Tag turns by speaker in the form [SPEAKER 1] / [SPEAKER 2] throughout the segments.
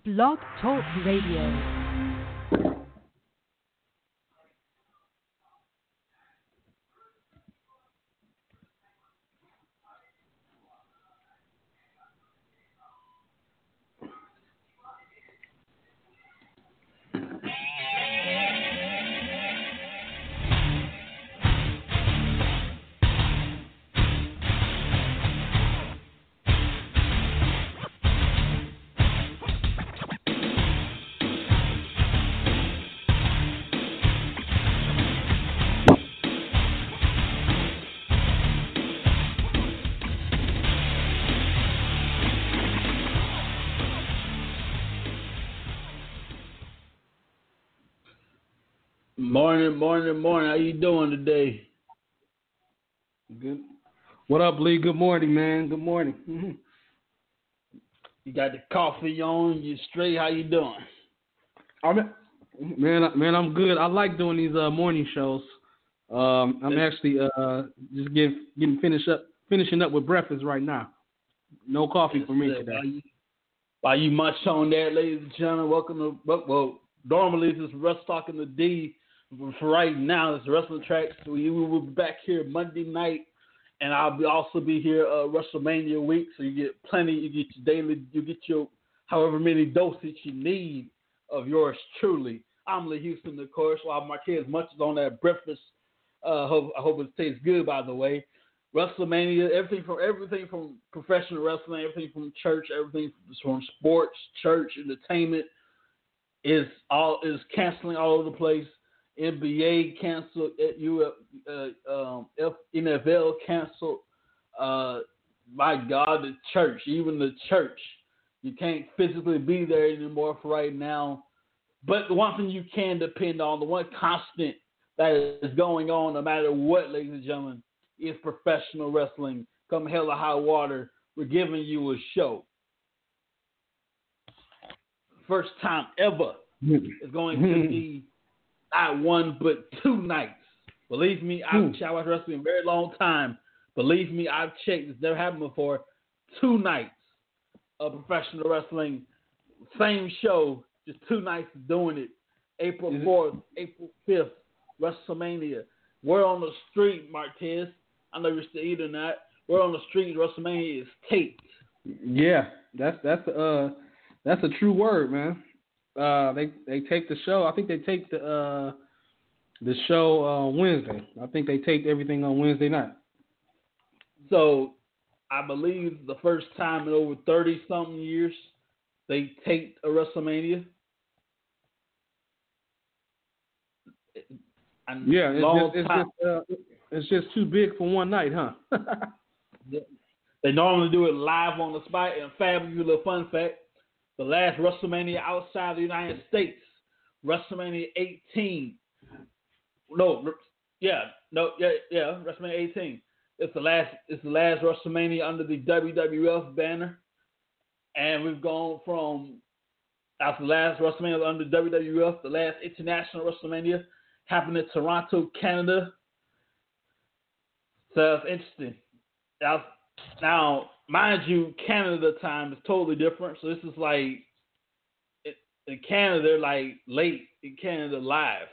[SPEAKER 1] Blog Talk Radio.
[SPEAKER 2] Morning. How you doing today?
[SPEAKER 3] Good. What up, Lee? Good morning, man. Good morning.
[SPEAKER 2] You got the coffee on? You straight? How you doing?
[SPEAKER 3] Man, I'm good. I like doing these morning shows. I'm actually just getting finishing up with breakfast right now. No coffee for me today.
[SPEAKER 2] While you munch on that, ladies and gentlemen, welcome to normally this is Russ talking to D. For right now, it's Wrestling Tracks. We will be back here Monday night, and I'll also be here WrestleMania week. So you get plenty. You get your daily. You get your however many doses you need of yours truly. I'm Lee Houston, of course. While my kids munches on that breakfast. I hope it tastes good. By the way, WrestleMania, everything from professional wrestling, everything from church, everything from sports, church, entertainment is canceling all over the place. NBA canceled, NFL canceled. My God, even the church, you can't physically be there anymore for right now. But the one thing you can depend on, the one constant that is going on, no matter what, ladies and gentlemen, is professional wrestling. Come hell or high water, we're giving you a show. First time ever is going to be not one but 2 nights. Believe me, I've watched wrestling a very long time. Believe me, I've checked. It's never happened before. 2 nights of professional wrestling. Same show, just 2 nights doing it. April 4th, April 5th, WrestleMania. We're on the street, Martez. I know you're still eating that. We're on the street. WrestleMania is taped.
[SPEAKER 3] Yeah, that's a true word, man. They taped the show. I think they taped the show Wednesday. I think they taped everything on Wednesday night.
[SPEAKER 2] So I believe the first time in over 30-something years they taped a WrestleMania.
[SPEAKER 3] Yeah, it's just too big for one night, huh?
[SPEAKER 2] They normally do it live on the spot. And fabulous little fun fact. The last WrestleMania outside the United States, WrestleMania 18. WrestleMania 18. It's the last WrestleMania under the WWF banner, and we've gone from after the last WrestleMania under WWF, the last international WrestleMania happened in Toronto, Canada. So it's interesting. Now, mind you, Canada time is totally different. So this is like in Canada, they're like late in Canada live.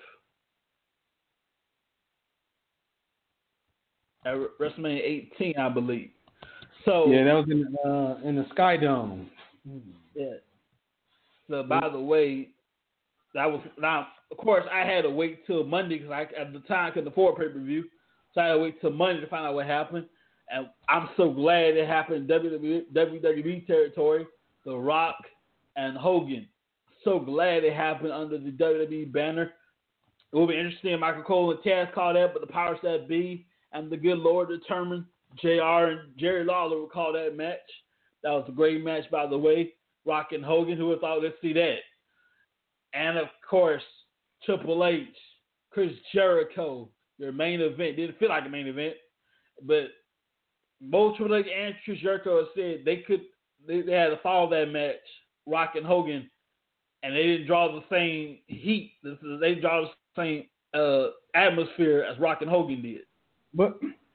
[SPEAKER 2] At WrestleMania 18, I believe. So
[SPEAKER 3] yeah, that was in the Sky Dome.
[SPEAKER 2] Yeah. So by the way, that was now. Of course, I had to wait till Monday because at the time couldn't afford pay-per-view, so I had to wait till Monday to find out what happened. And I'm so glad it happened in WWE territory. The Rock and Hogan. So glad it happened under the WWE banner. It will be interesting. Michael Cole and Taz called that, but the powers that be and the good Lord determined. JR and Jerry Lawler would call that match. That was a great match, by the way. Rock and Hogan, who would have thought, let's see that. And, of course, Triple H, Chris Jericho, their main event. Didn't feel like a main event, but both Triple H and Chris Jericho have said they had to follow that match, Rock and Hogan, and they didn't draw the same heat. They draw the same atmosphere as Rock and Hogan did.
[SPEAKER 3] But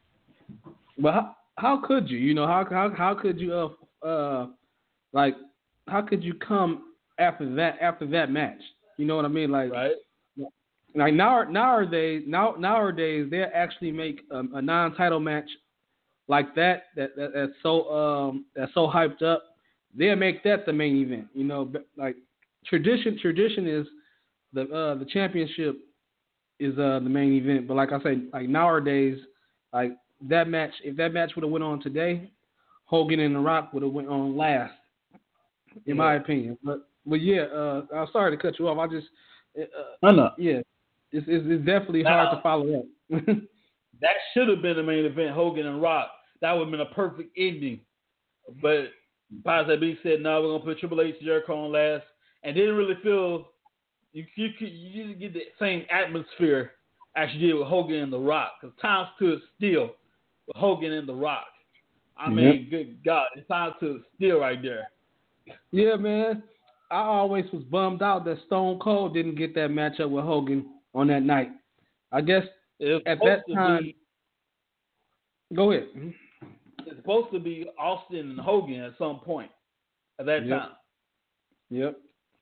[SPEAKER 3] how could you? You know, how could you how could you come after that match. You know what I mean? Like,
[SPEAKER 2] right.
[SPEAKER 3] Like nowadays they actually make a non-title match like that's so hyped up. They'll make that the main event. You know, like tradition is the championship is the main event. But like I say, like nowadays, like that match, if that match would have went on today, Hogan and The Rock would have went on last, in my opinion. But yeah, I'm sorry to cut you off. I just
[SPEAKER 2] I know.
[SPEAKER 3] Yeah, it's definitely hard to follow up.
[SPEAKER 2] That should have been the main event, Hogan and Rock. That would have been a perfect ending. But Paz B said, no, we're gonna put Triple H and Jericho on last, and didn't really feel you didn't get the same atmosphere as you did with Hogan and The Rock, because time stood still with Hogan and The Rock. I mean, good God, it's time stood still right there.
[SPEAKER 3] Yeah, man. I always was bummed out that Stone Cold didn't get that matchup with Hogan on that night. I guess at that time. Go ahead.
[SPEAKER 2] It's supposed to be Austin and Hogan at some point at that time.
[SPEAKER 3] Yep.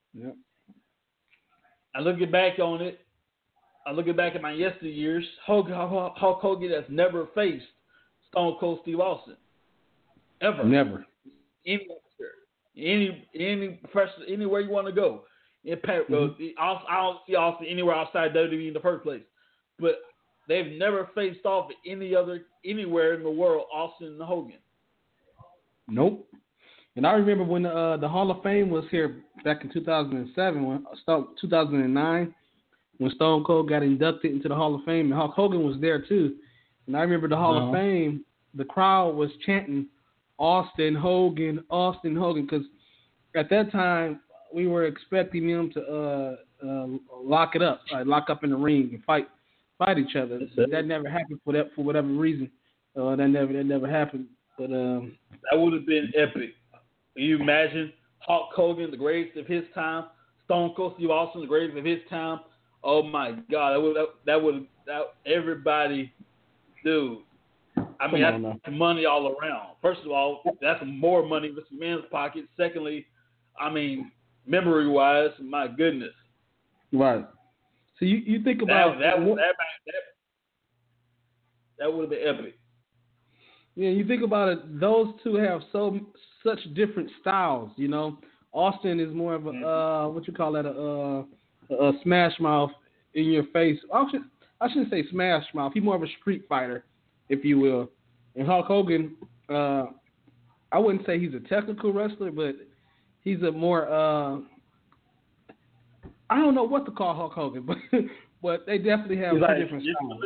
[SPEAKER 2] I looking back on it. I looking back at my yesteryears. Hulk Hogan has never faced Stone Cold Steve Austin. Ever.
[SPEAKER 3] Never.
[SPEAKER 2] Any professional, anywhere you want to go. I don't see Austin anywhere outside WWE in the first place. But they've never faced off anywhere in the world, Austin and Hogan.
[SPEAKER 3] Nope. And I remember when the Hall of Fame was here back in 2009, when Stone Cold got inducted into the Hall of Fame, and Hulk Hogan was there too. And I remember the Hall of Fame, the crowd was chanting Austin Hogan, because at that time we were expecting them to lock it up, lock up in the ring and fight each other. That never happened for whatever reason. That never happened. But
[SPEAKER 2] that would have been epic. Can you imagine Hulk Hogan, the greatest of his time, Stone Cold Steve Austin, the greatest of his time? Oh my God, that would everybody, dude. I mean, that's money all around. First of all, that's more money in Mr. Man's pocket. Secondly, I mean, memory-wise, my goodness.
[SPEAKER 3] Right. So you think about
[SPEAKER 2] that would have been epic.
[SPEAKER 3] Yeah, you think about it. Those two have such different styles. You know, Austin is more of a a smash mouth in your face. I shouldn't say smash mouth. He's more of a street fighter, if you will. And Hulk Hogan, I wouldn't say he's a technical wrestler, but he's a more I don't know what to call Hulk Hogan, but they definitely have two different styles.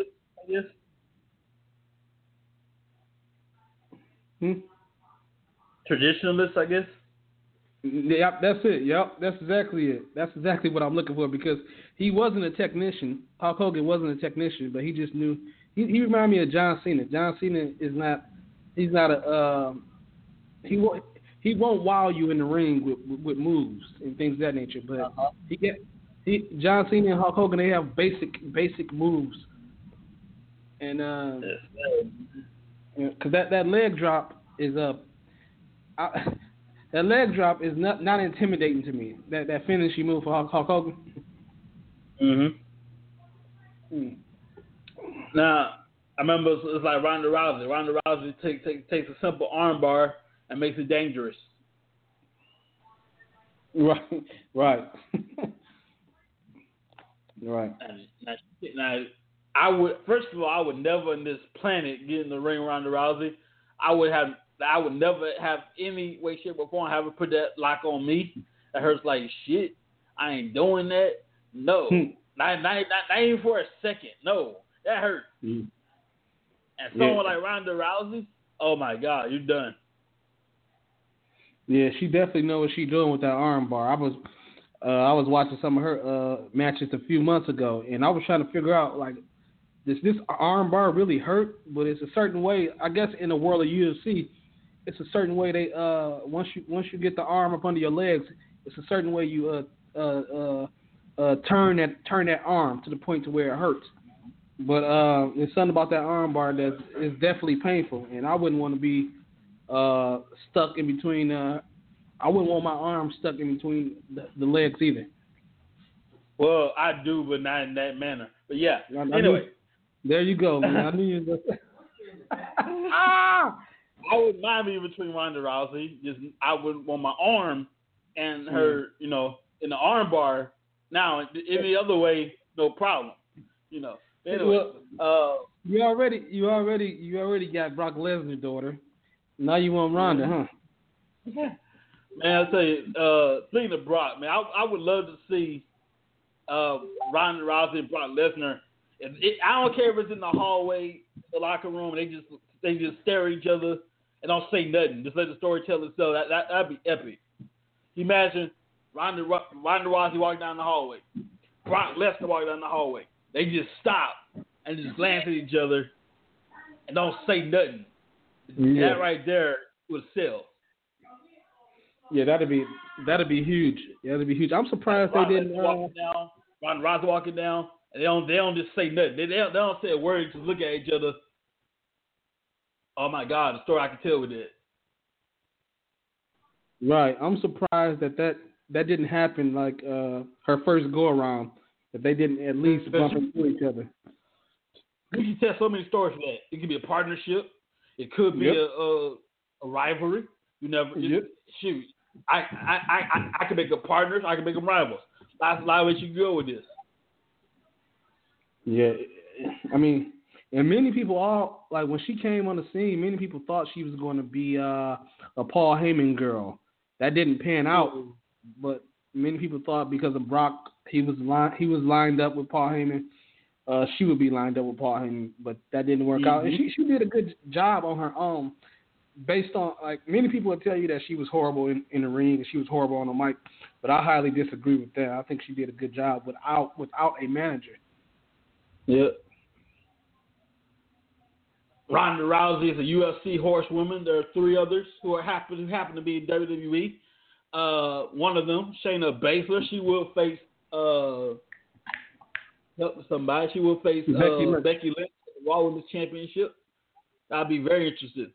[SPEAKER 2] Traditionalist, I guess.
[SPEAKER 3] Yep, that's it. Yep, that's exactly it. That's exactly what I'm looking for, because he wasn't a technician. Hulk Hogan wasn't a technician, but he just knew. He reminded me of John Cena. John Cena is not. He's not a. He won't wow you in the ring with moves and things of that nature. But John Cena and Hulk Hogan, they have basic moves, and because that leg drop is that leg drop is not intimidating to me. That finishing move for Hulk Hogan.
[SPEAKER 2] Now I remember it's like Ronda Rousey. Ronda Rousey takes a simple arm bar and makes it dangerous.
[SPEAKER 3] Right. Right.
[SPEAKER 2] Now, I would never in this planet get in the ring with Ronda Rousey. I would never have any way, shape, or form have her put that lock on me. That hurts like shit. I ain't doing that. No. Not even for a second. No. That hurt. And someone like Ronda Rousey, oh my God, you're done.
[SPEAKER 3] Yeah, she definitely knows what she's doing with that arm bar. I was watching some of her matches a few months ago, and I was trying to figure out, like, does this arm bar really hurt? But it's a certain way, I guess, in the world of UFC, it's a certain way they once you get the arm up under your legs, it's a certain way you turn that arm to the point to where it hurts. But there's something about that arm bar that is definitely painful, and I wouldn't want to be stuck in between I wouldn't want my arm stuck in between the legs either.
[SPEAKER 2] Well, I do, but not in that manner. But yeah.
[SPEAKER 3] Anyway, there you go, man. I knew you were just.
[SPEAKER 2] I wouldn't mind being between Ronda Rousey. Just I wouldn't want my arm and her, in the arm bar. Now, any other way, no problem. Anyway,
[SPEAKER 3] you already got Brock Lesnar's daughter. Now you want Ronda, huh?
[SPEAKER 2] Man, I'll tell you, speaking of Brock, man, I would love to see Ronda Rousey and Brock Lesnar. I don't care if it's in the hallway, the locker room, and they just stare at each other and don't say nothing. Just let the story tell itself. That'd be epic. Imagine Ronda Rousey walking down the hallway, Brock Lesnar walking down the hallway. They just stop and just glance at each other and don't say nothing.
[SPEAKER 3] Yeah.
[SPEAKER 2] That right there would sell.
[SPEAKER 3] Yeah, that'd be huge. Yeah, that'd be huge. I'm surprised they didn't.
[SPEAKER 2] Walking down, Ronda Rousey walking down, and they don't just say nothing. They don't say a word. Just look at each other. Oh my God, the story I can tell with it.
[SPEAKER 3] Right, I'm surprised that didn't happen. Like her first go around, that they didn't at least bump into each other.
[SPEAKER 2] You can tell so many stories for that. It could be a partnership. It could be a rivalry. You never shoot. I can make them partners. I can make them rivals. That's a lot of ways you can go with this.
[SPEAKER 3] Yeah, I mean, and many people when she came on the scene, many people thought she was going to be a Paul Heyman girl. That didn't pan out, but many people thought because of Brock, he was lined up with Paul Heyman. She would be lined up with Paul Heyman, but that didn't work out. And she did a good job on her own. Based on, many people would tell you that she was horrible in the ring and she was horrible on the mic, but I highly disagree with that. I think she did a good job without a manager.
[SPEAKER 2] Yeah. Ronda Rousey is a UFC horsewoman. There are 3 others who happen to be in WWE. One of them, Shayna Baszler, she will face somebody. She will face Becky Lynch at the Raw Women's Championship. I'll be very interested.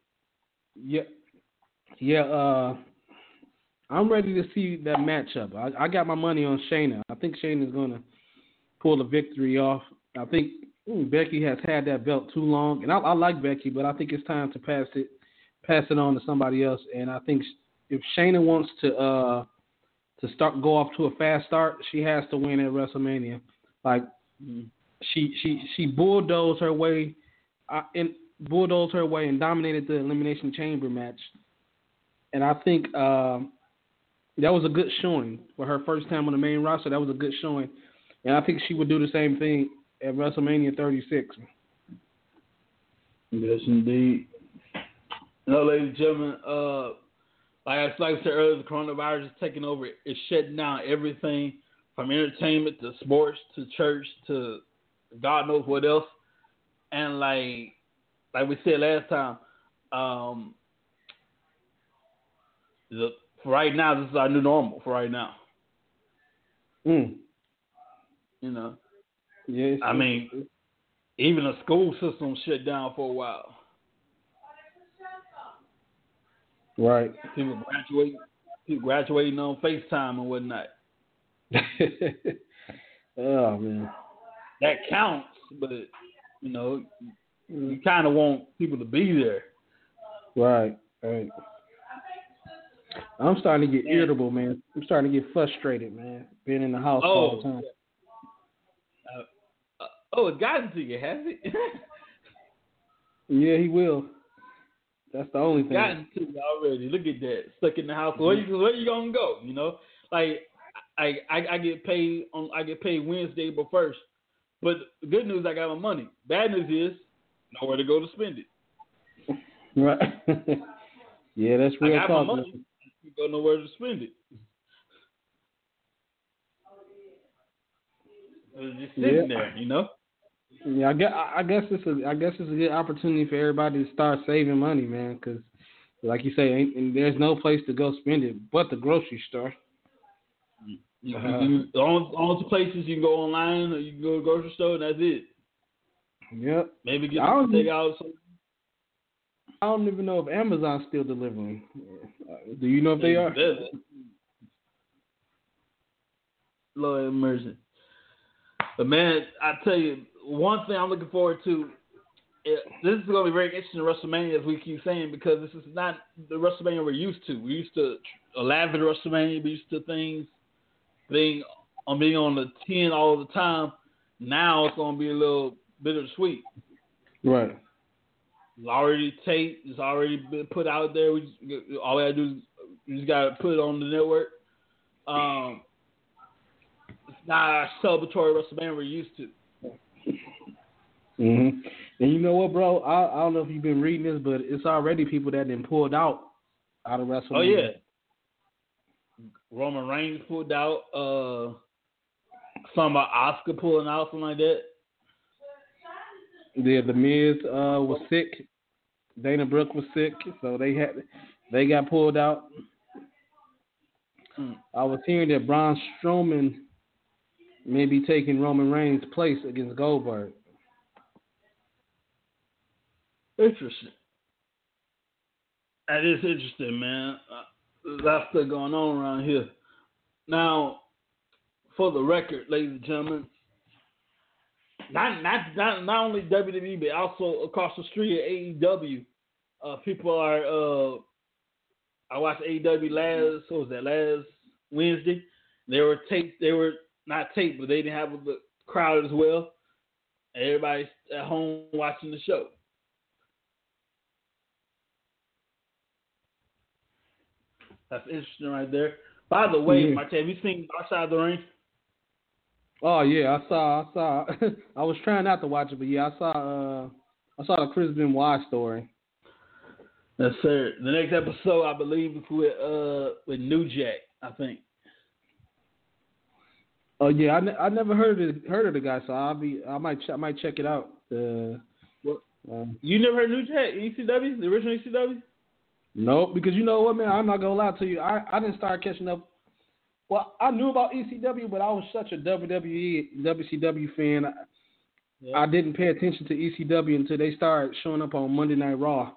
[SPEAKER 3] Yeah. I'm ready to see that matchup. I got my money on Shayna. I think Shayna's going to pull the victory off. I think Becky has had that belt too long, and I like Becky, but I think it's time to pass it on to somebody else. And I think if Shayna wants to go off to a fast start, she has to win at WrestleMania. She bulldozed her way and dominated the Elimination Chamber match. And I think that was a good showing for her first time on the main roster. That was a good showing. And I think she would do the same thing at WrestleMania 36.
[SPEAKER 2] Yes, indeed. Ladies and gentlemen, like I said earlier, the coronavirus is taking over. It's shutting down everything from entertainment to sports to church to God knows what else. And like we said last time, for right now, this is our new normal for right now.
[SPEAKER 3] Yes.
[SPEAKER 2] I mean, even the school system shut down for a while.
[SPEAKER 3] Right.
[SPEAKER 2] People graduating on FaceTime and whatnot.
[SPEAKER 3] Oh man.
[SPEAKER 2] That counts, but you kind of want people to be there.
[SPEAKER 3] Right. I'm starting to get irritable, man. I'm starting to get frustrated, man. Being in the house all the time.
[SPEAKER 2] It got into you, has it?
[SPEAKER 3] Yeah, he will. That's the only thing.
[SPEAKER 2] Gotten to you already. Look at that. Stuck in the house. Where you gonna go? I get paid Wednesday but first. But the good news, I got my money. Bad news is nowhere to go to spend it.
[SPEAKER 3] Right. Yeah, that's real talk.
[SPEAKER 2] I got my money. You go nowhere to spend it. It's just sitting there,
[SPEAKER 3] Yeah, I guess it's a good opportunity for everybody to start saving money, man. Because, like you say, there's no place to go spend it but the grocery store.
[SPEAKER 2] All the places you can go online or you can go to the grocery store and that's it.
[SPEAKER 3] Yep.
[SPEAKER 2] Maybe get some takeout or something.
[SPEAKER 3] I don't even know if Amazon's still delivering. Do you know if they are?
[SPEAKER 2] Lord have mercy. But man, I tell you, one thing I'm looking forward to. This is going to be very interesting in WrestleMania, as we keep saying, because this is not the WrestleMania we're used to. We're used to elaborate WrestleMania. We're used to things being on the 10 all the time. Now it's going to be a little bittersweet.
[SPEAKER 3] Right.
[SPEAKER 2] It's already taped. It's already been put out there. All we got to do is we just got to put it on the network. It's not our celebratory WrestleMania we're used to.
[SPEAKER 3] Mm-hmm. And you know what, bro? I don't know if you've been reading this, but it's already people that been pulled out of WrestleMania.
[SPEAKER 2] Oh, yeah. Roman Reigns pulled out. Something about Oscar pulling out, something like that.
[SPEAKER 3] Yeah, The Miz was sick. Dana Brooke was sick, so they got pulled out. I was hearing that Braun Strowman may be taking Roman Reigns' place against Goldberg.
[SPEAKER 2] Interesting. That is interesting, man. That's still going on around here. Now, for the record, ladies and gentlemen, not only WWE, but also across the street at AEW, people are. I watched AEW last Wednesday. They were not taped, but they didn't have the crowd as well. Everybody's at home watching the show. That's interesting right there. By the way, Marte, have you seen Dark Side of the Ring?
[SPEAKER 3] Oh yeah, I saw. I was trying not to watch it, but yeah, I saw the Chris Benoit story.
[SPEAKER 2] Yes, sir. The next episode, I believe, is with New Jack, I think.
[SPEAKER 3] Oh yeah, I never heard of the guy, so I might check it out.
[SPEAKER 2] You never heard of New Jack, ECW, the original ECW?
[SPEAKER 3] Nope, because you know what, man, I'm not gonna lie to you. I didn't start catching up. Well, I knew about ECW, but I was such a WWE, WCW fan. Yeah. I didn't pay attention to ECW until they started showing up on Monday Night Raw.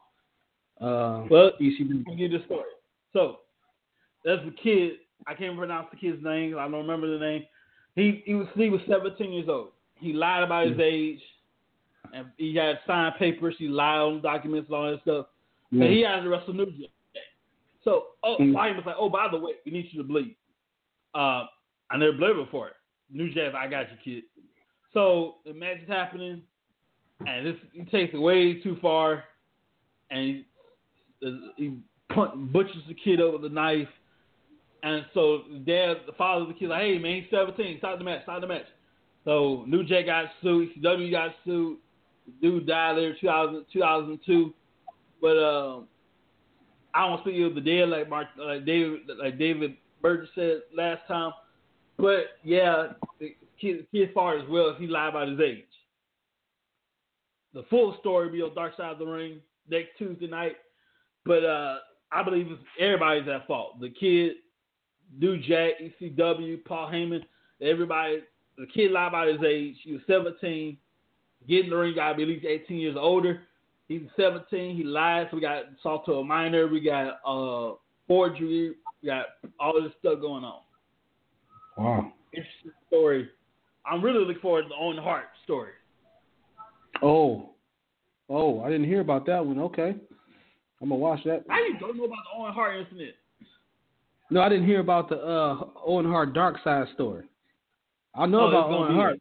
[SPEAKER 3] ECW.
[SPEAKER 2] I'll give you the story. So, there's a kid. I can't pronounce the kid's name. I don't remember the name. He was 17 years old. He lied about his age, and he had signed papers. He lied on documents and all that stuff. And he had to wrestle New Jack. So, Lion was like, "Oh, by the way, we need you to bleed." I never bled before. New Jack, I got you, kid. So the match is happening, and he takes it way too far, and he butchers the kid up with a knife. And so the father of the kid, like, "Hey man, he's 17. Stop the match. So New Jack got sued. ECW got sued. The dude died there in 2002. But I don't speak of the dead like David Burton said last time. But yeah, the kid far as well if he lied about his age. The full story will be on Dark Side of the Ring next Tuesday night. But I believe everybody's at fault. The kid, New Jack, ECW, Paul Heyman, everybody. The kid lied about his age. He was 17. Getting the ring, got to be at least 18 years older. He's 17. He lied. So we got assault to a minor. We got forgery. We got all this stuff going on.
[SPEAKER 3] Wow.
[SPEAKER 2] Interesting story. I'm really looking forward to the Owen Hart story.
[SPEAKER 3] Oh, I didn't hear about that one. Okay. I'm going to watch that.
[SPEAKER 2] How you don't know about the Owen Hart incident?
[SPEAKER 3] No, I didn't hear about the Owen Hart Dark Side story. I know about Owen Hart.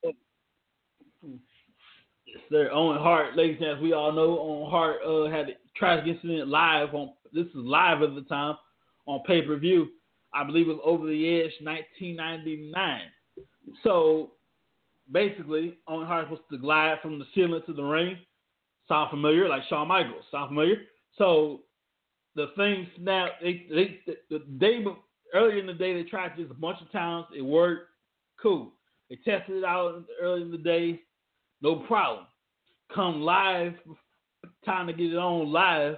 [SPEAKER 2] Yes, sir. Owen Hart, ladies and gentlemen, we all know Owen Hart had a tragic incident live this is live at the time on pay-per-view. I believe it was Over the Edge 1999. So basically, Owen Hart was supposed to glide from the ceiling to the ring. Sound familiar? Like Shawn Michaels. Sound familiar? So the thing snapped. Earlier in the day, they tried this a bunch of times. It worked. Cool. They tested it out early in the day. No problem. Come live, time to get it on live.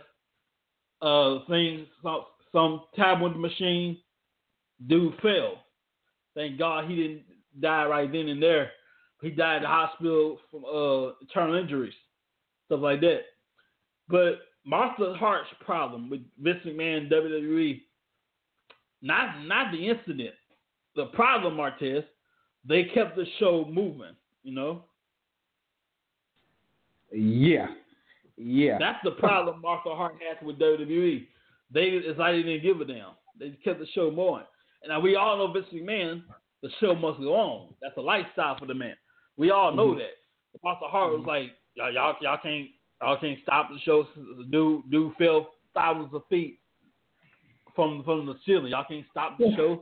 [SPEAKER 2] Some tab with the machine. Dude fell. Thank God he didn't die right then and there. He died at the hospital from internal injuries, stuff like that. But Martha Hart's problem with Vince McMahon and WWE, not the incident. The problem, Martez, they kept the show moving,
[SPEAKER 3] Yeah.
[SPEAKER 2] That's the problem Martha Hart has with WWE. It's like they didn't give a damn. They kept the show going. And now we all know Vince McMahon, the show must go on. That's a lifestyle for the man. We all know that. Martha Hart was like, y'all can't stop the show. Dude fell thousands of feet from the ceiling. Y'all can't stop the show.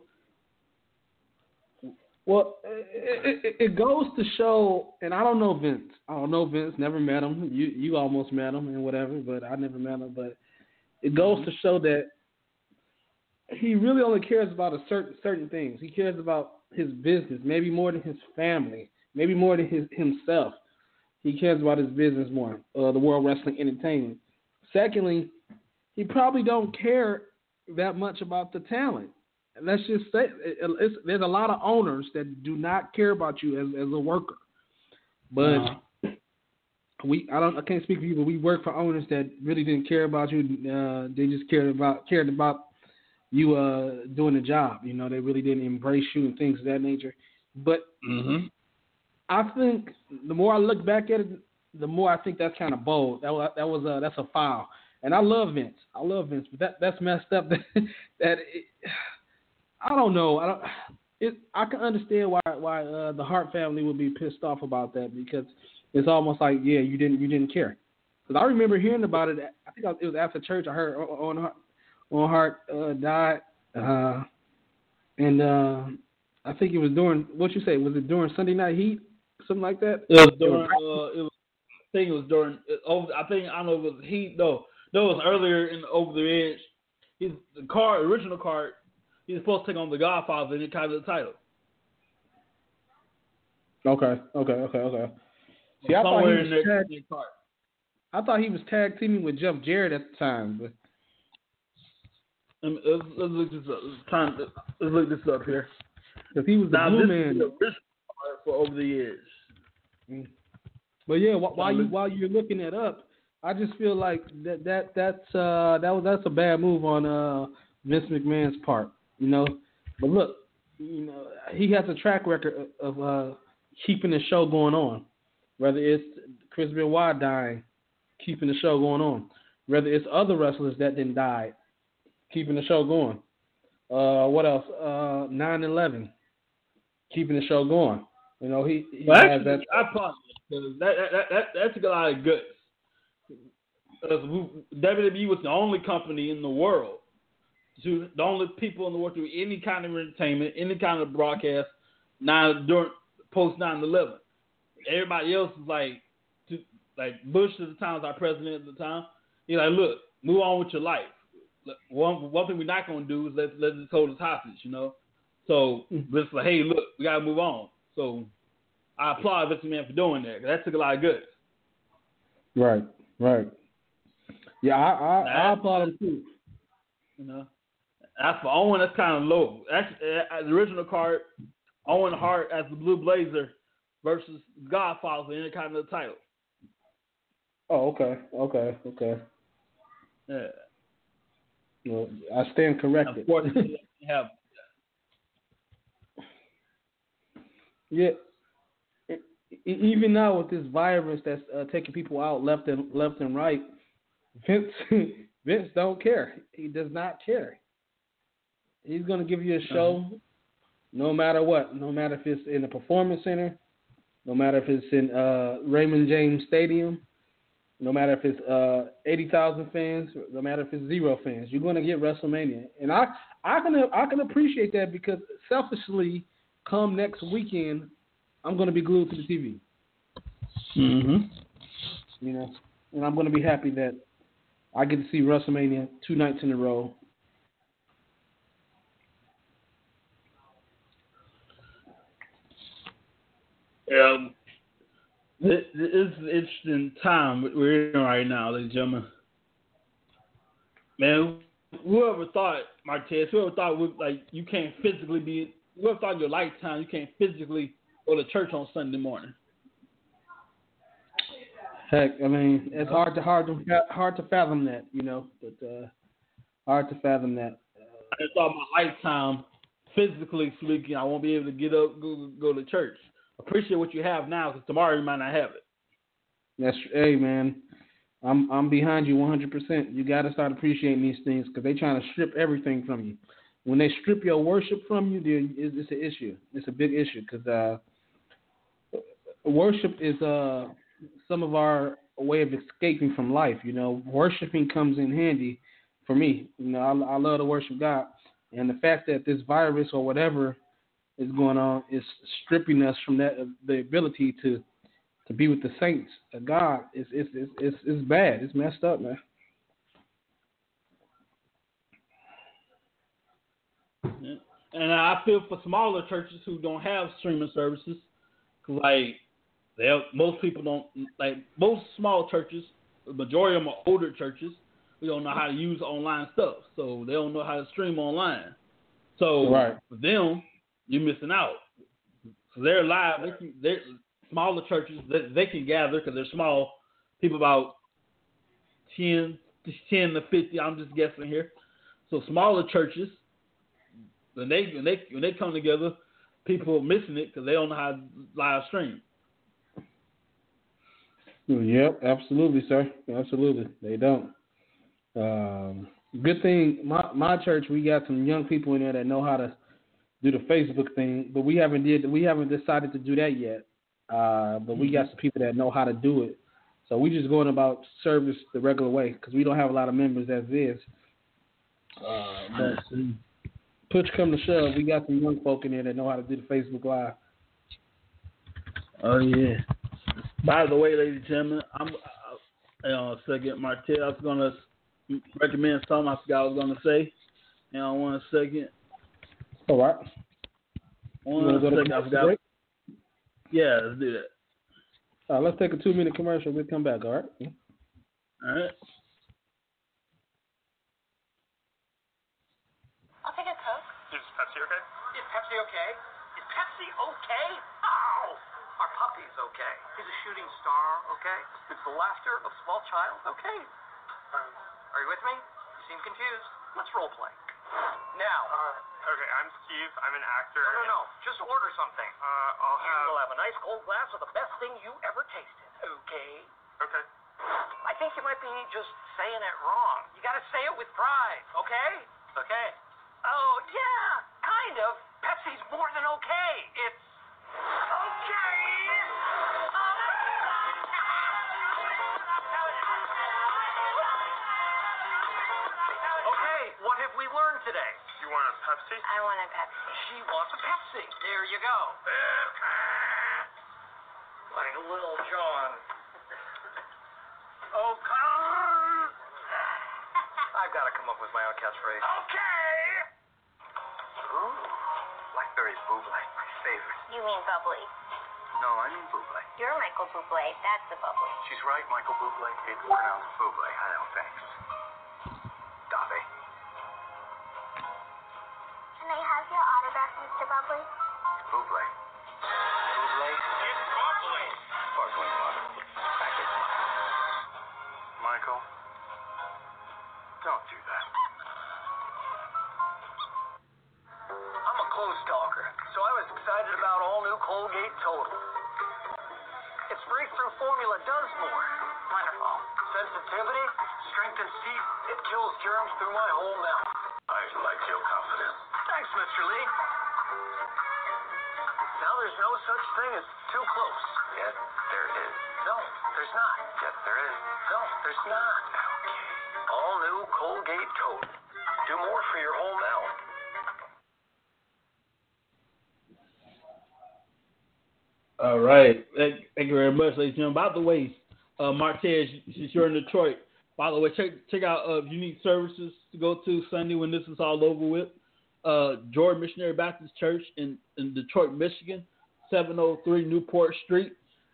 [SPEAKER 3] Well, it goes to show, and I don't know Vince. Never met him. You almost met him and whatever, but I never met him. But it goes to show that he really only cares about certain things. He cares about his business, maybe more than his family, maybe more than himself. He cares about his business more, the World Wrestling Entertainment. Secondly, he probably don't care that much about the talent. Let's just say there's a lot of owners that do not care about you as a worker. But I can't speak for you, but we work for owners that really didn't care about you. They just cared about you doing the job. They really didn't embrace you and things of that nature. But I think the more I look back at it, the more I think that's kind of bold. That's a foul. And I love Vince, but that's messed up. I don't know. I can understand why the Hart family would be pissed off about that, because it's almost like, you didn't care. Because I remember hearing about it. I think it was after church. I heard Owen Hart died, and I think it was during, what you say? Was it during Sunday Night Heat, something like that?
[SPEAKER 2] It was during. I think it was during. I don't know if it was Heat. No, it was earlier in Over the Edge. Original card. He's supposed to take on the Godfather and he kind of the title.
[SPEAKER 3] Okay. See, I thought he was tag teaming with Jeff Jarrett at the time. But
[SPEAKER 2] let's look this up. Let's look this up here.
[SPEAKER 3] Because he was the Blue Man.
[SPEAKER 2] The original card for Over the Edge.
[SPEAKER 3] But yeah, while you're looking it up, I just feel like that's a bad move on Vince McMahon's part. But look, he has a track record of keeping the show going on. Whether it's Chris Benoit dying, keeping the show going on. Whether it's other wrestlers that didn't die, keeping the show going. What else? 9/11, keeping the show going. He has that.
[SPEAKER 2] I apologize, because that took a lot of guts. WWE was the only company in the world. The only people in the world to do any kind of entertainment, any kind of broadcast, during post 9/11. Everybody else is like Bush at the time was our president at the time. He's like, look, move on with your life. One thing we're not gonna do is let this hold us hostage, So it's like, hey, look, we gotta move on. So I applaud Vince McMahon for doing that, 'cause that took a lot of guts.
[SPEAKER 3] Right. Yeah, I applaud him too.
[SPEAKER 2] As for Owen, that's kind of low. Actually, the original card, Owen Hart as the Blue Blazer versus Godfather in the Intercontinental title.
[SPEAKER 3] Oh, okay.
[SPEAKER 2] Yeah.
[SPEAKER 3] Well, I stand corrected.
[SPEAKER 2] Unfortunately, have.
[SPEAKER 3] Yeah. Even now with this virus that's taking people out left and right, Vince don't care. He does not care. He's going to give you a show no matter what. No matter if it's in a performance center, no matter if it's in Raymond James Stadium, no matter if it's 80,000 fans, no matter if it's 0 fans. You're going to get WrestleMania. And I can appreciate that, because selfishly, come next weekend, I'm going to be glued to the TV. And I'm going to be happy that I get to see WrestleMania 2 nights in a row.
[SPEAKER 2] This is an interesting time we're in right now, ladies and gentlemen. Man, whoever thought, Martez, whoever thought you can't physically be, whoever thought in your lifetime you can't physically go to church on Sunday morning.
[SPEAKER 3] Heck, I mean, it's hard to fathom that, but hard to fathom that.
[SPEAKER 2] I thought my lifetime, physically speaking, I won't be able to get up, go to church. Appreciate what you have now, because tomorrow you might not have it.
[SPEAKER 3] Hey man, I'm behind you 100%. You got to start appreciating these things because they trying to strip everything from you. When they strip your worship from you, it's an issue. It's a big issue because worship is some of our way of escaping from life. Worshiping comes in handy for me. I love to worship God, and the fact that this virus or whatever is going on is stripping us from the ability to be with the saints of God. It's bad. It's messed up, man.
[SPEAKER 2] Yeah. And I feel for smaller churches who don't have streaming services, like most people don't, like most small churches, the majority of them are older churches. We don't know how to use online stuff, so they don't know how to stream online. So for them, you're missing out. So they're live. They're smaller churches. They can gather because they're small. People about 10 to 50. I'm just guessing here. So smaller churches, when they come together, people are missing it because they don't know how to live stream.
[SPEAKER 3] Yep, absolutely, sir. Absolutely, they don't. Good thing, my church, we got some young people in there that know how to do the Facebook thing, but we haven't decided to do that yet. But we got some people that know how to do it, so we just going about service the regular way because we don't have a lot of members as is. But push come to shove, we got some young folk in there that know how to do the Facebook Live.
[SPEAKER 2] Oh yeah. By the way, ladies and gentlemen, I'm second Martell. I was gonna recommend something I forgot I was gonna say. Hang on 1 second.
[SPEAKER 3] All right.
[SPEAKER 2] 1 second. I forgot. Yeah, let's do that.
[SPEAKER 3] Let's take a 2-minute commercial. We'll come back. All right.
[SPEAKER 2] All right.
[SPEAKER 4] I'll take a Coke.
[SPEAKER 5] Is Pepsi okay?
[SPEAKER 4] Is Pepsi okay? Is Pepsi okay? Ow! Our puppy's okay. He's a shooting star, okay? It's the laughter of a small child, okay? Are you with me? You seem confused. Let's role play. Now.
[SPEAKER 5] Okay, I'm Steve. I'm an actor.
[SPEAKER 4] No. Just order something.
[SPEAKER 5] I'll
[SPEAKER 4] You'll have a nice cold glass of the best thing you ever tasted, okay?
[SPEAKER 5] Okay.
[SPEAKER 4] I think you might be just saying it wrong. You gotta say it with pride, okay? Okay. Oh, yeah, kind of. Pepsi's more than okay. It's okay. Okay, what have we learned today?
[SPEAKER 5] You want a Pepsi?
[SPEAKER 6] I want a Pepsi.
[SPEAKER 4] She wants a Pepsi. There you go. Like Little John. Okay. I've got to come up with my own catchphrase. Okay.
[SPEAKER 5] Ooh, blackberry buble, my favorite.
[SPEAKER 6] You mean bubbly.
[SPEAKER 5] No, I mean buble.
[SPEAKER 6] You're Michael Bublé. That's the bubbly.
[SPEAKER 5] She's right, Michael Bublé. It's pronounced buble. I know, thanks. Dave.
[SPEAKER 6] Can I have your autograph, Mr. Bubbly?
[SPEAKER 5] Buble. Buble?
[SPEAKER 4] It's bubbly.
[SPEAKER 5] Sparkling water. Packet. Michael, don't do that.
[SPEAKER 4] I'm a clothes stalker, so I was excited about all new Colgate Total. Its breakthrough formula does more.
[SPEAKER 6] Wonderful.
[SPEAKER 4] Sensitivity, strengthens teeth, it kills germs through my whole mouth.
[SPEAKER 5] I like your confidence.
[SPEAKER 4] Thanks, Mr. Lee. Now there's no such thing as too close.
[SPEAKER 5] Yes, there is.
[SPEAKER 4] No, there's not.
[SPEAKER 5] Yes, there is.
[SPEAKER 4] No, there's not. All new Colgate Total. Do more for your whole mouth.
[SPEAKER 2] All right. Thank you very much, ladies and gentlemen. By the way, Martez, since you're in Detroit, by the way, check out if you need services to go to Sunday when this is all over with. Jordan Missionary Baptist Church in Detroit, Michigan, 703 Newport Street,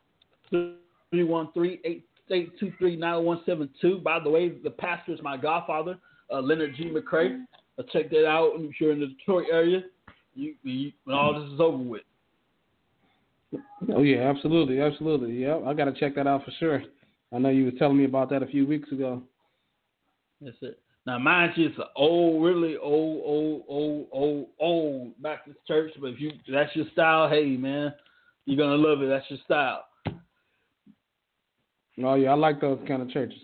[SPEAKER 2] 313-823-9172. By the way, the pastor is my godfather, Leonard G. McCray. Check that out if you're in the Detroit area when all this is over with.
[SPEAKER 3] Oh, yeah, absolutely. Yeah, I got to check that out for sure. I know you were telling me about that a few weeks ago.
[SPEAKER 2] That's it. Now, mind you, it's an really old Baptist church, but if that's your style, hey, man, you're going to love it. That's your style.
[SPEAKER 3] Oh, yeah, I like those kind of churches.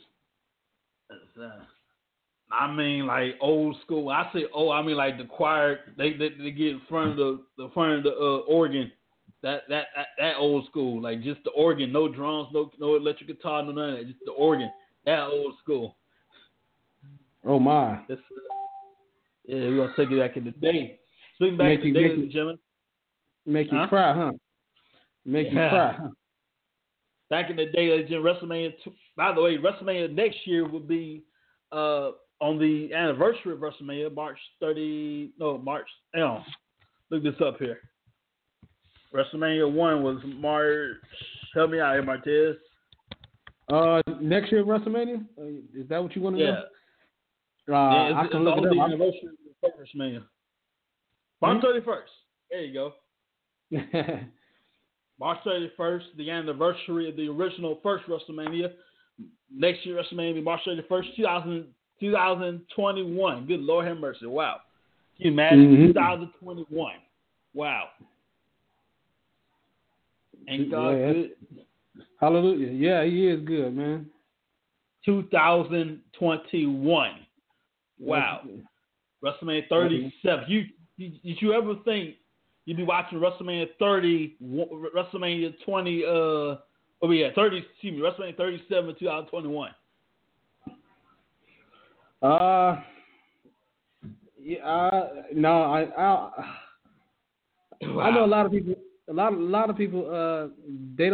[SPEAKER 2] I mean, like old school. I say old. I mean, like the choir. They get in front of the organ. That old school. Like just the organ, no drums, no electric guitar, no none of that. Just the organ. That old school.
[SPEAKER 3] Oh my.
[SPEAKER 2] Yeah, we're gonna take it back in the day. Swing back to the day, ladies and gentlemen.
[SPEAKER 3] Make you cry, huh? Make you cry, huh?
[SPEAKER 2] Back in the day, ladies and gentlemen, WrestleMania. By the way, WrestleMania next year will be on the anniversary of WrestleMania, March. Look this up here. WrestleMania 1 was March. Help me out here, Martez.
[SPEAKER 3] Next year WrestleMania? Is that what you want to know?
[SPEAKER 2] Yeah,
[SPEAKER 3] I can look it
[SPEAKER 2] the
[SPEAKER 3] up.
[SPEAKER 2] anniversary of WrestleMania. March 31st. There you go. March 31st, the anniversary of the original first WrestleMania. Next year, WrestleMania will be March 31st, 2021. Good Lord have mercy. Wow. Can you imagine? 2021. Wow. Ain't God good?
[SPEAKER 3] Hallelujah. Yeah, he is good, man.
[SPEAKER 2] 2021. Wow. WrestleMania 37. Did you ever think you'd be watching WrestleMania 30, WrestleMania 20, WrestleMania 37, 2021?
[SPEAKER 3] I know a lot of people. A lot of people. They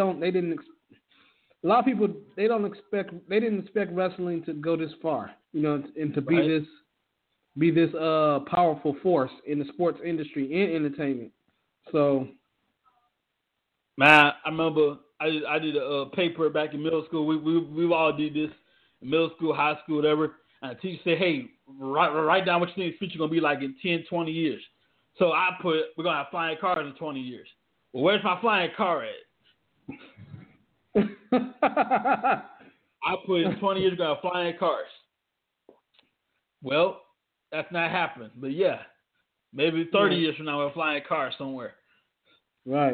[SPEAKER 3] didn't expect wrestling to go this far. You know, and to be this powerful force in the sports industry and entertainment. So,
[SPEAKER 2] man, I remember I did a paper back in middle school. We all did this in middle school, high school, whatever. And the teacher said, hey, write down what you think the future is going to be like in 10, 20 years. So I put, we're going to have flying cars in 20 years. Well, where's my flying car at? I put in 20 years, we're going to have flying cars. Well, that's not happening. But yeah, maybe 30 years from now, we'll have flying cars somewhere.
[SPEAKER 3] Right.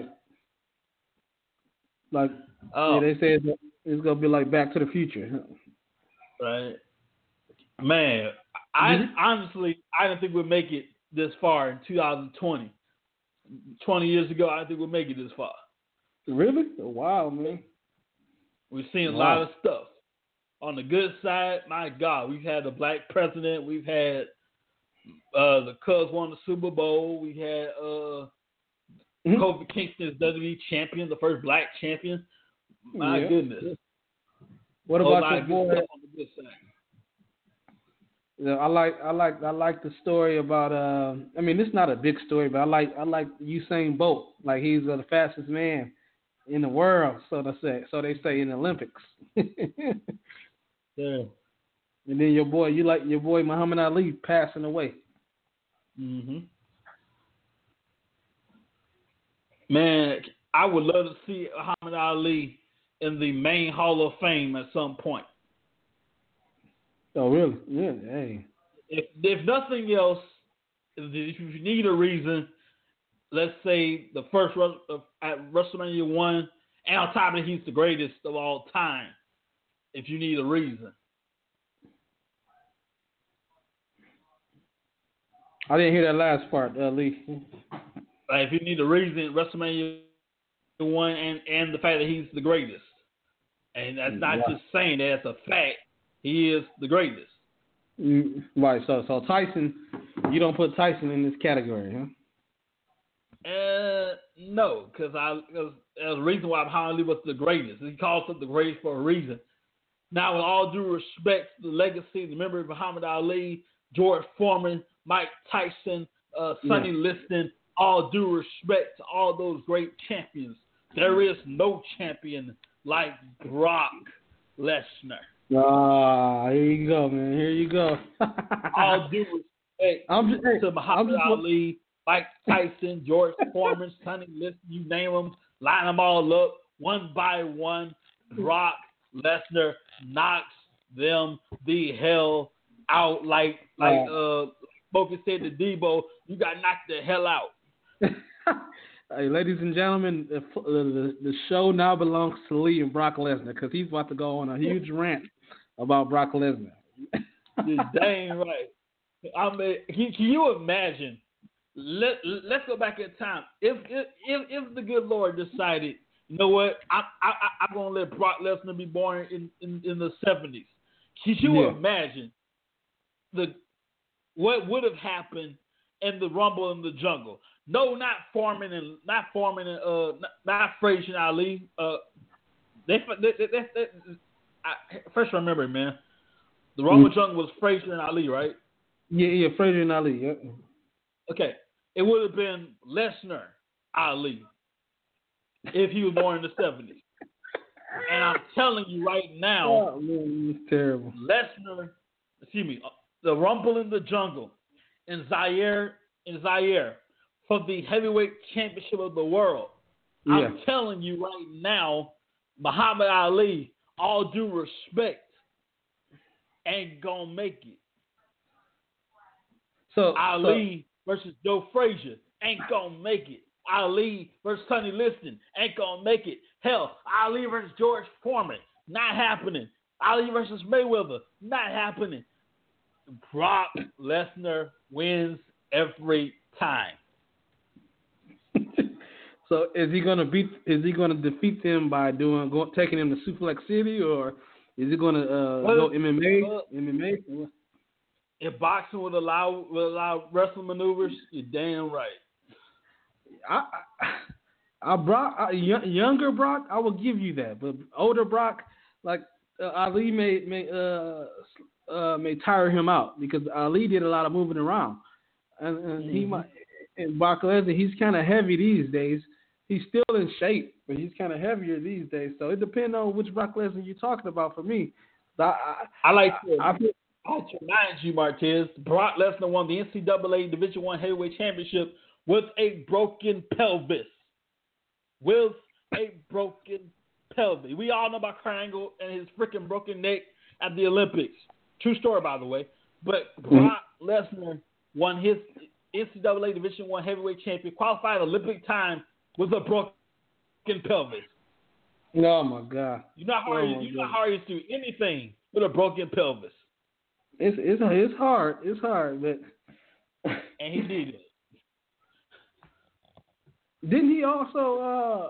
[SPEAKER 3] Like, they say it's going to be like Back to the Future.
[SPEAKER 2] Right. Man, honestly, I didn't think we'd make it this far in 2020. 20 years ago, I didn't think we'd make it this far.
[SPEAKER 3] Really? Wow, man.
[SPEAKER 2] We've seen a lot of stuff. On the good side, my God, we've had the black president. We've had the Cubs won the Super Bowl. We had Kofi Kingston as WWE champion, the first black champion. My goodness.
[SPEAKER 3] What about your boy?
[SPEAKER 2] On the good side.
[SPEAKER 3] Yeah, I like the story about. I mean, it's not a big story, but I like Usain Bolt. Like he's the fastest man in the world, so they say in the Olympics.
[SPEAKER 2] Yeah.
[SPEAKER 3] And then your boy Muhammad Ali passing away.
[SPEAKER 2] Mhm. Man, I would love to see Muhammad Ali in the main Hall of Fame at some point.
[SPEAKER 3] Oh, really? Yeah. Hey.
[SPEAKER 2] If nothing else, if you need a reason, let's say the first at WrestleMania 1, and on top of it, he's the greatest of all time. If you need a reason.
[SPEAKER 3] I didn't hear that last part, Lee.
[SPEAKER 2] If you need a reason, WrestleMania 1 and the fact that he's the greatest. And that's not just saying that, it's a fact. He is the greatest.
[SPEAKER 3] Right, so Tyson, you don't put Tyson in this category, huh?
[SPEAKER 2] No, because there's a reason why Muhammad Ali was the greatest. He calls it the greatest for a reason. Now, with all due respect to the legacy, the memory of Muhammad Ali, George Foreman, Mike Tyson, Sonny Liston, all due respect to all those great champions, there is no champion like Brock Lesnar.
[SPEAKER 3] Here you go, man. Here you go.
[SPEAKER 2] All due respect to Muhammad Ali, Mike Tyson, George Foreman, Sonny Liston, you name them, line them all up one by one. Brock Lesnar knocks them the hell out. Like Focus said to Debo, you got knocked the hell out.
[SPEAKER 3] Hey, ladies and gentlemen, the show now belongs to Lee and Brock Lesnar because he's about to go on a huge rant about Brock Lesnar.
[SPEAKER 2] You're dang right. I mean, can you imagine? Let's go back in time. If the good Lord decided, you know what, I'm gonna let Brock Lesnar be born in the 70s. Can you imagine what would have happened in the Rumble in the Jungle? No, not Foreman and not Frazier and Ali. First remember, man, the Rumble Jungle was Frazier and Ali, right?
[SPEAKER 3] Yeah, Frazier and Ali. Yeah.
[SPEAKER 2] Okay, it would have been Lesnar Ali if he was born in the 70s. And I'm telling you right now,
[SPEAKER 3] oh, man, it's terrible.
[SPEAKER 2] The Rumble in the Jungle in Zaire for the heavyweight championship of the world. Yeah. I'm telling you right now, Muhammad Ali, all due respect, ain't gonna make it. So Ali versus Joe Frazier ain't gonna make it. Ali versus Sonny Liston ain't gonna make it. Hell, Ali versus George Foreman, not happening. Ali versus Mayweather, not happening. Brock Lesnar wins every time.
[SPEAKER 3] So is he gonna defeat them by taking him to Suplex City, or is he gonna go MMA? MMA?
[SPEAKER 2] If boxing would allow wrestling maneuvers, you're damn right.
[SPEAKER 3] Younger Brock, I will give you that, but older Brock, like Ali may tire him out because Ali did a lot of moving around, and he might. And Brock Lesnar, he's kind of heavy these days. He's still in shape, but he's kind of heavier these days. So it depends on which Brock Lesnar you're talking about. For me,
[SPEAKER 2] I like to remind you, Martez. Brock Lesnar won the NCAA Division I Heavyweight Championship with a broken pelvis. We all know about Triangle and his freaking broken neck at the Olympics. True story, by the way. But Brock Lesnar won his NCAA Division I Heavyweight Champion, qualified Olympic time with a broken pelvis.
[SPEAKER 3] Oh my God!
[SPEAKER 2] You know how hard it is to do anything with a broken pelvis.
[SPEAKER 3] It's hard. It's hard, but
[SPEAKER 2] and he did it.
[SPEAKER 3] Didn't he also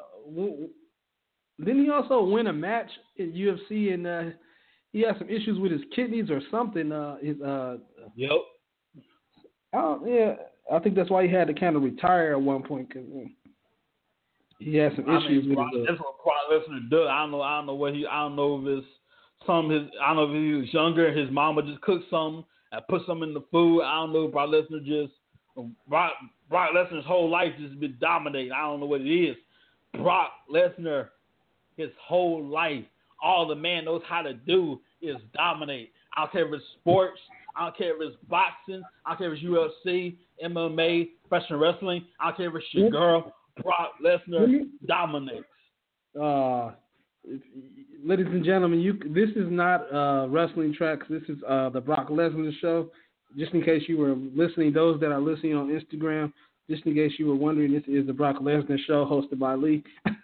[SPEAKER 3] win a match in UFC and he had some issues with his kidneys or something?
[SPEAKER 2] Yep.
[SPEAKER 3] Oh yeah, I think that's why he had to kind of retire at one point because he had some issues with his.
[SPEAKER 2] That's what Brock Lesnar does. I don't know if he was younger. His mama just cooked something and put some in the food. I don't know. Brock Lesnar's whole life has been dominated. I don't know what it is. Brock Lesnar, his whole life, all the man knows how to do is dominate. I don't care if it's sports. I don't care if it's boxing. I don't care if it's UFC, MMA, professional wrestling. I don't care if it's your girl. Brock Lesnar dominates.
[SPEAKER 3] Ladies and gentlemen, this is not Wrestling Tracks. This is the Brock Lesnar Show. Just in case you were listening, those that are listening on Instagram, just in case you were wondering, this is the Brock Lesnar Show hosted by Lee.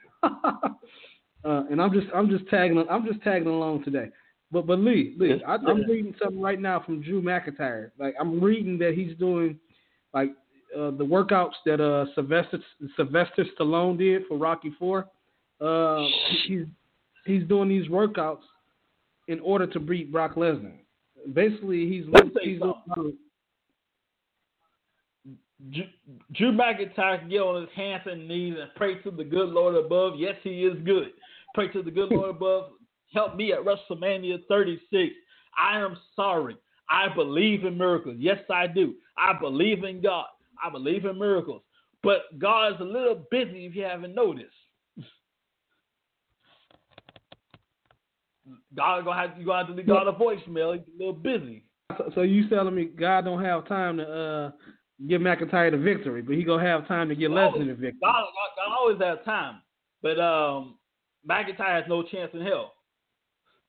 [SPEAKER 3] And I'm just tagging along today. But Lee, I'm reading something right now from Drew McIntyre. Like I'm reading that he's doing like the workouts that Sylvester Stallone did for Rocky IV. He's doing these workouts in order to beat Brock Lesnar. Basically,
[SPEAKER 2] Drew McIntyre can get on his hands and knees and pray to the good Lord above. Yes, he is good. Pray to the good Lord above. Help me at WrestleMania 36. I am sorry. I believe in miracles. Yes, I do. I believe in God. I believe in miracles. But God is a little busy if you haven't noticed. You're gonna have to leave God a voicemail. He's a little busy.
[SPEAKER 3] So you telling me God don't have time to give McIntyre the victory, but he gonna have time to give Lesnar the victory?
[SPEAKER 2] God always has time, but McIntyre has no chance in hell.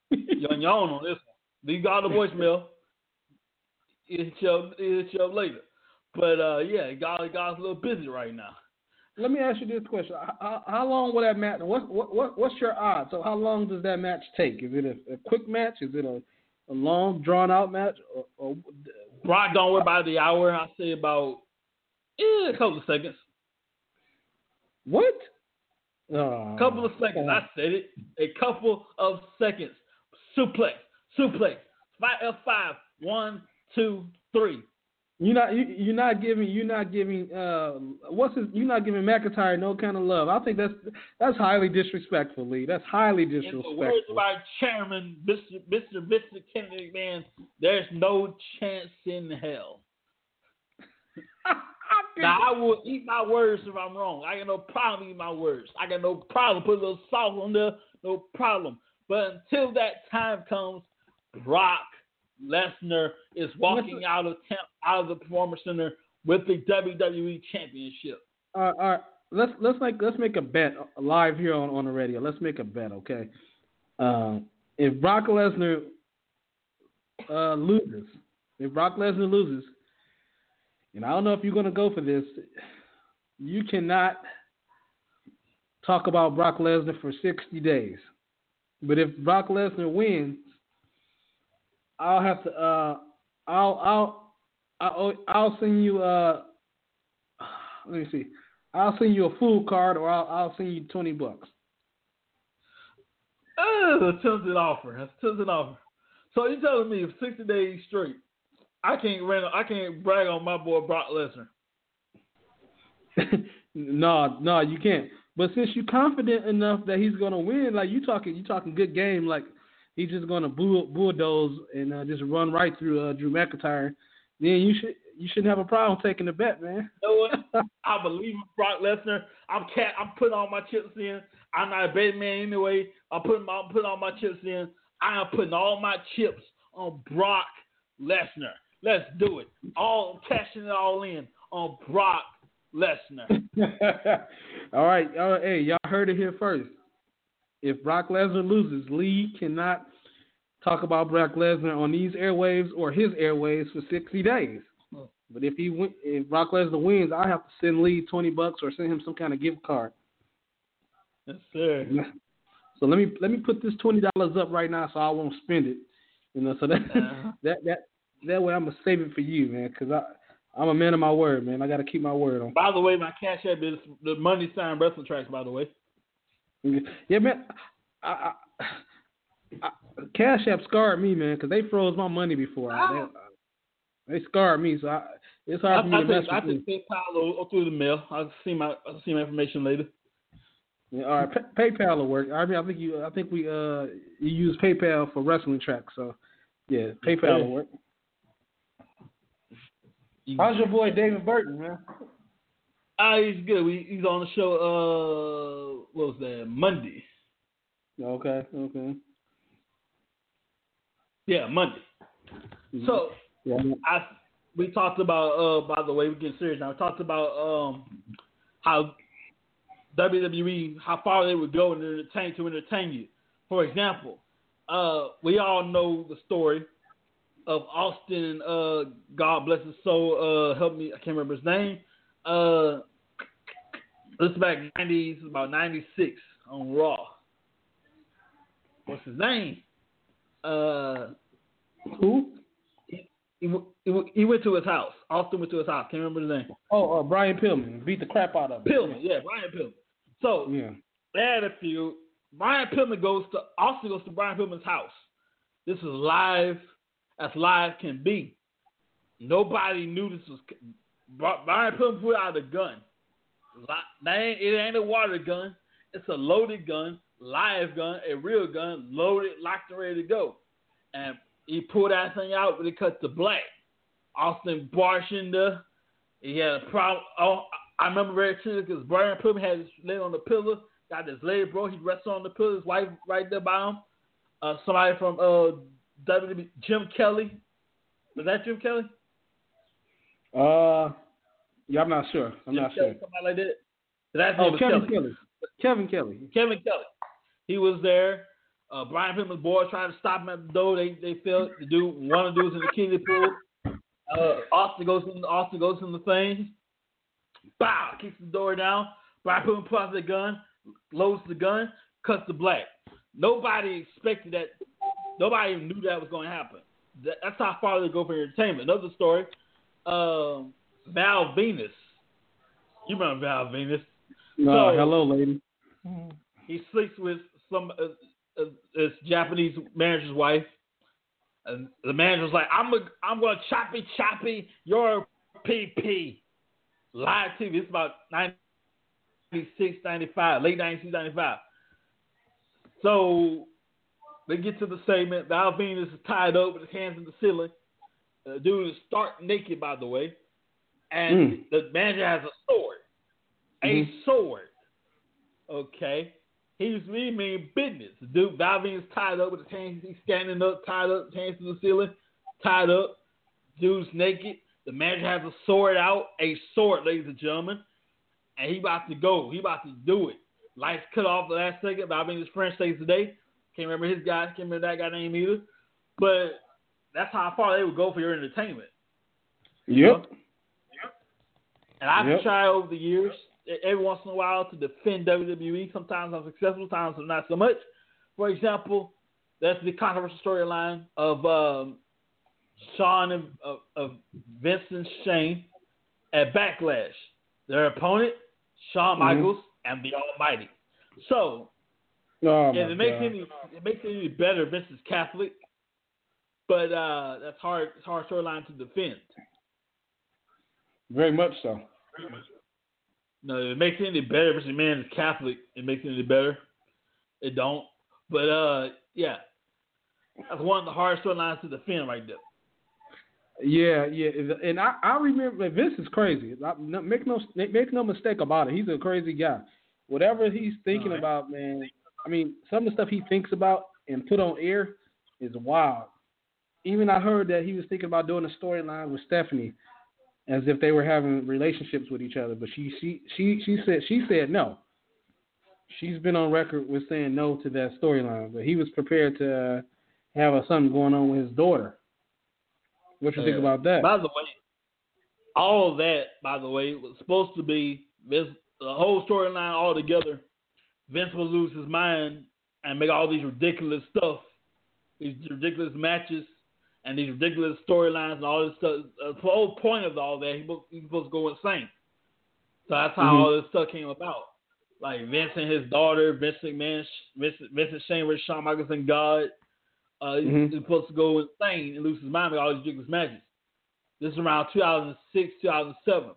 [SPEAKER 2] You're on your own on this one. You got the voicemail. It's your later. But yeah, God's a little busy right now.
[SPEAKER 3] Let me ask you this question: How long will that match? What's your odds? So how long does that match take? Is it a quick match? Is it a long, drawn out match? Or
[SPEAKER 2] Brock don't worry about the hour. I say about a couple of seconds.
[SPEAKER 3] What?
[SPEAKER 2] A couple of seconds. I said it. A couple of seconds. Suplex. F5. 1, 2, 3.
[SPEAKER 3] You're not giving McIntyre no kind of love. I think that's highly disrespectful, Lee. That's highly disrespectful.
[SPEAKER 2] In the words of our chairman, Mr. Kennedy McMahon, there's no chance in hell. Now, I will eat my words if I'm wrong. I got no problem eating my words. I got no problem putting a little salt on there, no problem. But until that time comes, Brock Lesnar is walking out of the Performance Center with the WWE Championship.
[SPEAKER 3] All right. Let's make a bet live here on the radio. Let's make a bet, okay? If Brock Lesnar loses, and I don't know if you're going to go for this, you cannot talk about Brock Lesnar for 60 days. But if Brock Lesnar wins, I'll have to. I'll send you. Let me see. I'll send you a food card, or I'll send you $20.
[SPEAKER 2] Oh, a tempting offer. That's a tempting offer. So you're telling me if 60 days straight, I can't brag on my boy Brock Lesnar.
[SPEAKER 3] No, you can't. But since you're confident enough that he's gonna win, like you talking good game, like he's just gonna bulldoze and just run right through Drew McIntyre, then you shouldn't have a problem taking the bet, man.
[SPEAKER 2] You know what? I believe in Brock Lesnar. I'm putting all my chips in. I'm not a betting man anyway. I'm putting all my chips in. I am putting all my chips on Brock Lesnar. Let's do it. Cashing it all in on Brock Lesnar.
[SPEAKER 3] All right. Hey, y'all heard it here first. If Brock Lesnar loses, Lee cannot talk about Brock Lesnar on these airwaves or his airwaves for 60 days. But if Brock Lesnar wins, I have to send Lee $20 or send him some kind of gift card.
[SPEAKER 2] Yes, sir.
[SPEAKER 3] So let me put this $20 up right now, so I won't spend it. So that way I'm gonna save it for you, man, because I'm a man of my word, man. I got to keep my word on.
[SPEAKER 2] By the way, my Cash App is the Monday Sign Wrestling Tracks, by the way.
[SPEAKER 3] Yeah, man. Cash App scarred me, man, because they froze my money before. They scarred me, so it's hard for me to mess with.
[SPEAKER 2] I think PayPal or through the mail. I'll see my information later.
[SPEAKER 3] Yeah, all right, PayPal will work. I think we you use PayPal for Wrestling Tracks, so yeah, PayPal will work. How's your boy David Burton, man?
[SPEAKER 2] He's good. He's on the show. What was that? Monday.
[SPEAKER 3] Okay.
[SPEAKER 2] Yeah, Monday.
[SPEAKER 3] Mm-hmm.
[SPEAKER 2] So
[SPEAKER 3] yeah.
[SPEAKER 2] We talked about. By the way, we're getting serious now. We talked about how WWE, how far they would go to entertain you. For example, we all know the story of Austin, God bless his soul, help me, I can't remember his name. This is back 90s, about 96 on Raw. What's his name?
[SPEAKER 3] Who?
[SPEAKER 2] He went to his house. Austin went to his house. Can't remember his name.
[SPEAKER 3] Oh, Brian Pillman. Beat the crap out of him.
[SPEAKER 2] Pillman, yeah, Brian Pillman. So,
[SPEAKER 3] yeah.
[SPEAKER 2] They had a feud. Austin goes to Brian Pillman's house. This is live as live can be. Nobody knew this was. Brian Pillman put out a gun. It ain't a water gun. It's a loaded gun, live gun, a real gun, loaded, locked and ready to go. And he pulled that thing out, but it cut to black. Austin barged in there. He had a problem. Oh, I remember very clearly because Brian Pillman had his leg on the pillar, got his leg broke. He rested on the pillar. His wife right there by him. Somebody from WWE, Jim Kelly. Was that Jim Kelly?
[SPEAKER 3] Yeah, I'm not sure.
[SPEAKER 2] Somebody like that. That's
[SPEAKER 3] Kevin Kelly. Kevin Kelly.
[SPEAKER 2] He was there. Brian Pillman's boys trying to stop him at the door. They failed. One of the dudes in the kiddie pool. Austin goes in the thing. Bow, kicks the door down. Brian Pillman pulls out the gun, loads the gun, cuts the black. Nobody expected that. Nobody even knew that was going to happen. That's how far they go for entertainment. Another story, Val Venus. You remember Val Venus?
[SPEAKER 3] No, hello, lady.
[SPEAKER 2] He sleeps with some this Japanese manager's wife, and the manager's like, "I'm going to choppy your PP." Live TV. It's about 96, 95, late 96, 95. So they get to the segment. Val Venus is tied up with his hands in the ceiling. The dude is stark naked, by the way. And the manager has a sword. A sword. Okay. He's really mean business. The dude, Val Venus tied up with his hands. He's standing up, tied up, hands to the ceiling, tied up. Dude's naked. The manager has a sword out. A sword, ladies and gentlemen. And he about to go. He about to do it. Lights cut off the last second. Val Venus' friend stays today. Can't remember his guy. Can't remember that guy name either. But that's how far they would go for your entertainment.
[SPEAKER 3] Yep.
[SPEAKER 2] And I've tried over the years, every once in a while, to defend WWE. Sometimes I'm successful, sometimes I'm not so much. For example, that's the controversial storyline of Shawn and of Vince and Shane at Backlash. Their opponent, Shawn Michaels, and the Almighty. So, it makes it any better. Vince is Catholic, but that's hard. It's a hard storyline to defend.
[SPEAKER 3] Very much so.
[SPEAKER 2] No, it makes it any better. Vince McMahon is Catholic. It makes it any better. It don't. But yeah, that's one of the hardest storylines to defend right there.
[SPEAKER 3] Yeah, and I remember Vince is crazy. Make no mistake about it. He's a crazy guy. Whatever he's thinking about, man. I mean, some of the stuff he thinks about and put on air is wild. Even I heard that he was thinking about doing a storyline with Stephanie, as if they were having relationships with each other. But she said no. She's been on record with saying no to that storyline. But he was prepared to have something going on with his daughter. What you think about that?
[SPEAKER 2] By the way, all of that, was supposed to be the whole storyline all together. Vince will lose his mind and make all these ridiculous stuff, these ridiculous matches, and these ridiculous storylines and all this stuff. The whole point of all that, he's supposed to go insane. So that's how all this stuff came about. Like Vince and his daughter, Vince McMahon, Vince and Shane with Shawn Michaels and God. He's supposed to go insane and lose his mind with all these ridiculous matches. This is around 2006, 2007.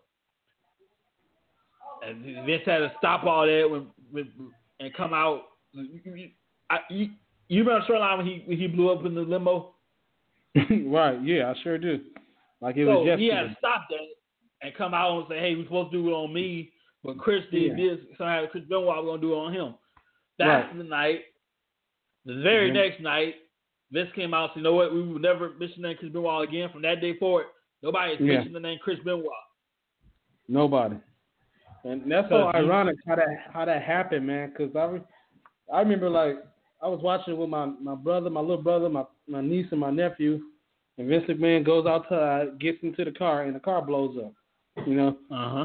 [SPEAKER 2] And Vince had to stop all that and come out. You remember the storyline when he blew up in the limo?
[SPEAKER 3] Right, yeah, I sure do. Like it was yesterday.
[SPEAKER 2] He had to stop that and come out and say, hey, we're supposed to do it on me, but Chris did this. Somehow Chris Benoit, we're going to do it on him. That's the night. The very next night, Vince came out and said, you know what, we would never mention the name Chris Benoit again. From that day forward, nobody has mentioned the name Chris Benoit.
[SPEAKER 3] Nobody. And that's so ironic how that happened, man, because I remember, like, I was watching with my brother, my little brother, my niece, and my nephew, and Vince McMahon goes outside, gets into the car, and the car blows up, you know?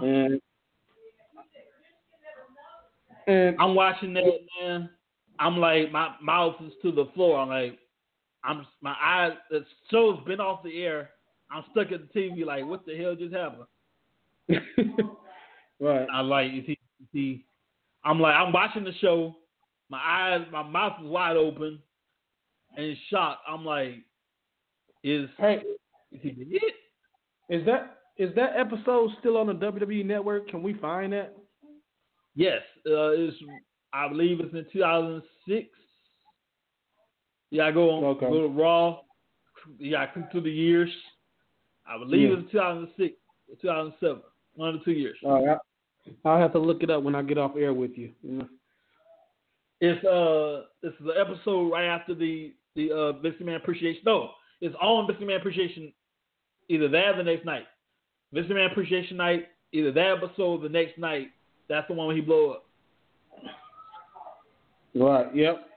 [SPEAKER 3] And
[SPEAKER 2] I'm watching that, man. I'm like, my mouth is to the floor. I'm like, my eyes, the show's been off the air. I'm stuck at the TV like, what the hell just happened?
[SPEAKER 3] Right.
[SPEAKER 2] I'm like, I'm watching the show. My mouth is wide open and in shock. I'm like, is he it?
[SPEAKER 3] Is that episode still on the WWE Network? Can we find that?
[SPEAKER 2] Yes, I believe it's in 2006. Yeah, go to Raw. Yeah, I click through the years. I believe it's 2006 or 2007. 1 or 2 years.
[SPEAKER 3] All right. I'll have to look it up when I get off air with you.
[SPEAKER 2] It's the episode right after the Vince McMahon Appreciation. No, it's on Vince McMahon Appreciation either that or the next night. Vince McMahon Appreciation night, either that episode or the next night. That's the one when he blow up.
[SPEAKER 3] Right. Yep.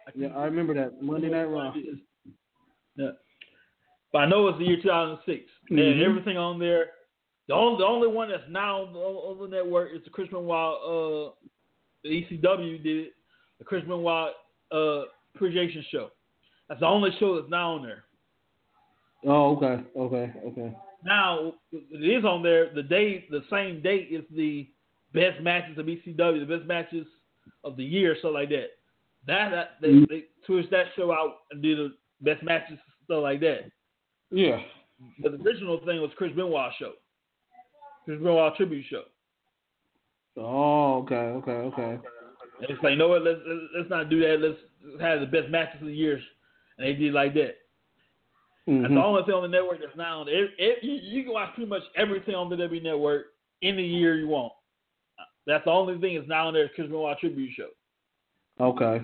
[SPEAKER 3] I remember that Monday Night Raw.
[SPEAKER 2] Yeah, but I know it's the year 2006. They had everything on there. The only one that's now on the network is the Chris Benoit. The ECW did it. The Chris Benoit Appreciation Show. That's the only show that's now on there.
[SPEAKER 3] Oh, okay.
[SPEAKER 2] Now it is on there. The same date is the best matches of ECW, the best matches of the year, stuff like that. They switched that show out and did the best matches, stuff like that.
[SPEAKER 3] Yeah.
[SPEAKER 2] But the original thing was Chris Benoit show, Chris Benoit tribute show.
[SPEAKER 3] Oh, okay.
[SPEAKER 2] And it's like, you know what? Let's not do that. Let's have the best matches of the years, and they did like that.
[SPEAKER 3] Mm-hmm.
[SPEAKER 2] That's the only thing on the network that's now on there. You can watch pretty much everything on the WWE network any year you want. That's the only thing that's now on there is Chris Benoit tribute show.
[SPEAKER 3] Okay.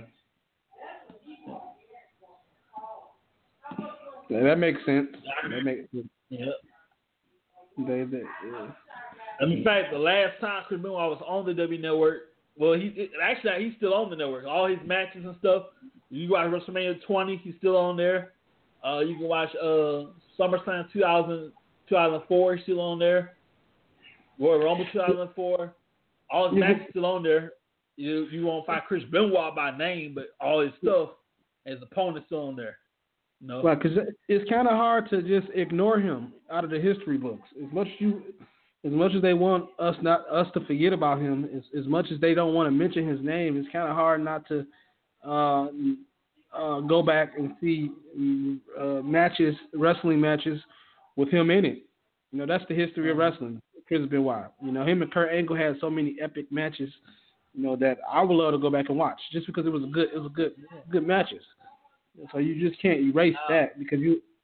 [SPEAKER 3] Yeah, that makes sense.
[SPEAKER 2] Yeah.
[SPEAKER 3] Yeah.
[SPEAKER 2] And in fact, the last time Chris Benoit was on the WWE network, well, he's still on the network. All his matches and stuff. You watch WrestleMania 20, he's still on there. You can watch SummerSlam 2004, he's still on there. Royal Rumble 2004, all his matches still on there. You won't find Chris Benoit by name, but all his stuff, his opponent's still on there. No,
[SPEAKER 3] right? Because it's kind of hard to just ignore him out of the history books. As much as they want us to forget about him, as much as they don't want to mention his name, it's kind of hard not to go back and see wrestling matches with him in it. You know, that's the history of wrestling. Chris Benoit. You know, him and Kurt Angle had so many epic matches. You know, that I would love to go back and watch just because it was good matches. So you just can't erase that because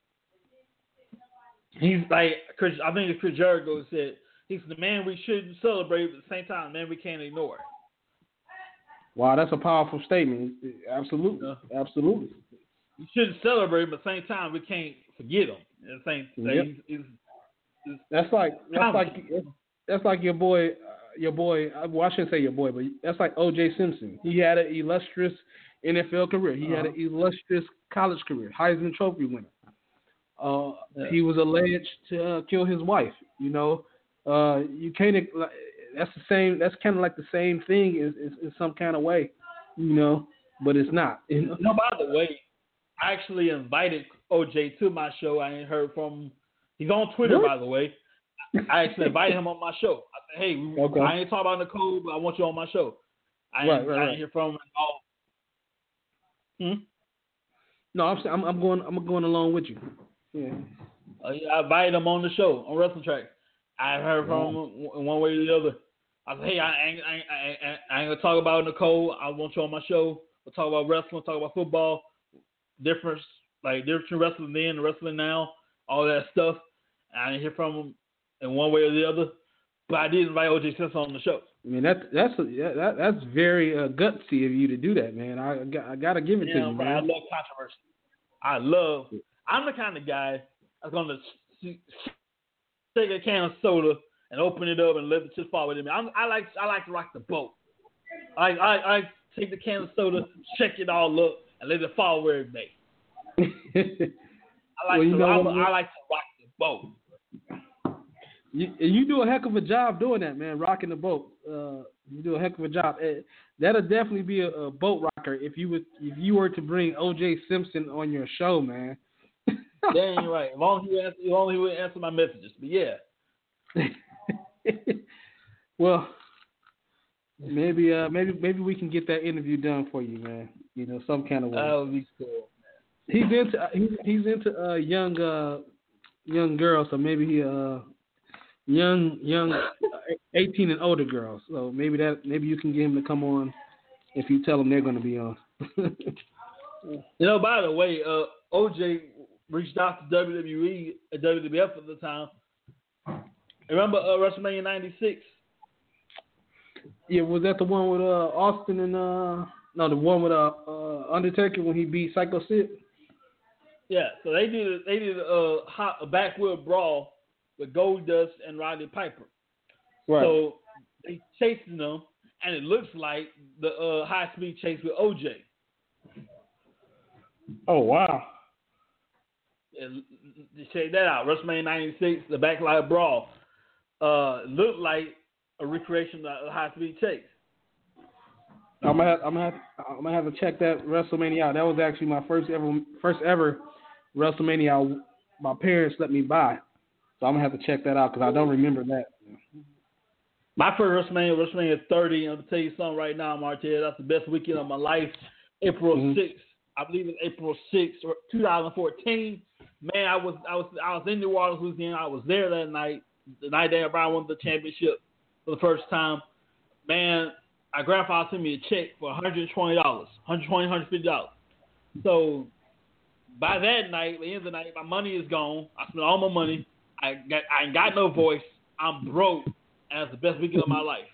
[SPEAKER 2] he's like Chris. I think it's Chris Jericho said he's the man we shouldn't celebrate, but at the same time, the man we can't ignore.
[SPEAKER 3] Wow, that's a powerful statement. Absolutely.
[SPEAKER 2] You shouldn't celebrate, but at the same time, we can't forget him. At the same thing.
[SPEAKER 3] That's like your boy. Well, I shouldn't say your boy, but that's like O.J. Simpson. He had an illustrious NFL career. He had an illustrious college career, Heisman Trophy winner. He was alleged to kill his wife. You know, you can't. That's the same. That's kind of like the same thing in some kind of way, you know. But it's not. You know?
[SPEAKER 2] By the way, I actually invited OJ to my show. I ain't heard from him. He's on Twitter, by the way. I actually invited him on my show. I said, hey, I ain't talking about Nicole, but I want you on my show. I didn't hear from him at all.
[SPEAKER 3] No, I'm going along with you. Yeah.
[SPEAKER 2] I invited him on the show on Wrestling Track. I heard from him one way or the other. I said, hey, I ain't gonna talk about Nicole. I want you on my show. We'll talk about wrestling, talk about football, difference between wrestling then and wrestling now, all that stuff. I didn't hear from him in one way or the other, but I did invite O.J. Simpson on the show.
[SPEAKER 3] I mean, that's very gutsy of you to do that, man. I gotta give it to you, man.
[SPEAKER 2] I love controversy. I'm the kind of guy that's gonna take a can of soda and open it up and let it just fall within me. I like to rock the boat. I take the can of soda, check it all up, and let it fall where it may. I like to rock the boat.
[SPEAKER 3] You do a heck of a job doing that, man. Rocking the boat. You do a heck of a job. That'll definitely be a boat rocker if you were to bring O.J. Simpson on your show, man.
[SPEAKER 2] That ain't right. As long as he would answer my messages. But yeah.
[SPEAKER 3] Well, maybe we can get that interview done for you, man. You know, some kind of way.
[SPEAKER 2] That would be cool.
[SPEAKER 3] He's into young girls, so maybe he young 18 and older girls. So maybe you can get him to come on if you tell them they're going to be on.
[SPEAKER 2] You know, by the way, OJ reached out to WWE and WWF at the time. Remember WrestleMania 96?
[SPEAKER 3] Yeah, was that the one with Austin and the one with Undertaker when he beat Psycho Sid? Yeah,
[SPEAKER 2] so they did a backward brawl with Goldust and Roddy Piper.
[SPEAKER 3] Right.
[SPEAKER 2] So they chasing them, and it looks like the high speed chase with OJ.
[SPEAKER 3] Oh wow.
[SPEAKER 2] And check that out. WrestleMania 96, the Backlash Brawl. Looked like a recreation of High Speed Chase.
[SPEAKER 3] I'm gonna have to check that WrestleMania out. That was actually my first ever WrestleMania my parents let me buy. So I'm gonna have to check that out because I don't remember that.
[SPEAKER 2] My first WrestleMania 30. I'm gonna tell you something right now, Martez. That's the best weekend of my life. April 6th. I believe it's April 6th, 2014. Man, I was in New Orleans, Louisiana. I was there that night, the night that Brown won the championship for the first time. Man, my grandfather sent me a check for $120, $150. So by that night, the end of the night, my money is gone. I spent all my money. I ain't got no voice. I'm broke. And that's the best weekend of my life.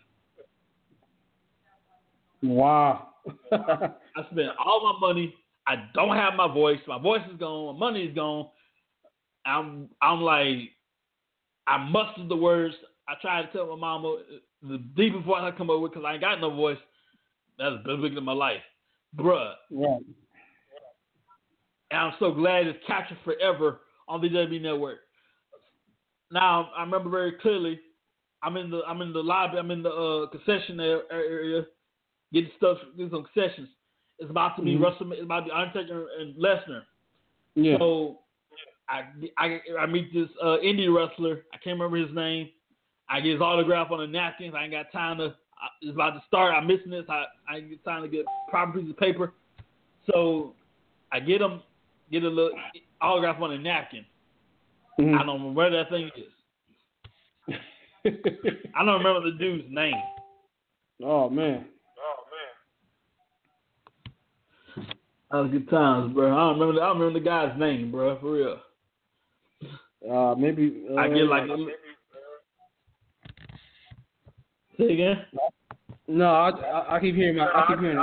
[SPEAKER 3] Wow.
[SPEAKER 2] I spent all my money. I don't have my voice. My voice is gone. My money is gone. I'm like, I mustered the words. I tried to tell my mama the deepest voice I come up with because I ain't got no voice. That's the best weekend of my life. Bruh.
[SPEAKER 3] Yeah.
[SPEAKER 2] And I'm so glad it's captured forever on the WWE Network. Now, I remember very clearly, I'm in the lobby, I'm in the concession area, getting some concessions. It's about to be WrestleMania. It's about to be Undertaker and Lesnar.
[SPEAKER 3] Yeah.
[SPEAKER 2] So I meet this indie wrestler. I can't remember his name. I get his autograph on the napkins. I ain't got time to. It's about to start. I'm missing this. I ain't get time to get a proper piece of paper. So I get a little autograph on a napkin. I don't remember where that thing is. I don't remember the dude's name.
[SPEAKER 3] Oh man.
[SPEAKER 2] That was good times, bro. I don't remember the guy's name, bro. For real.
[SPEAKER 3] Maybe.
[SPEAKER 2] I get like. Say again.
[SPEAKER 3] No, I keep hearing my. I keep hearing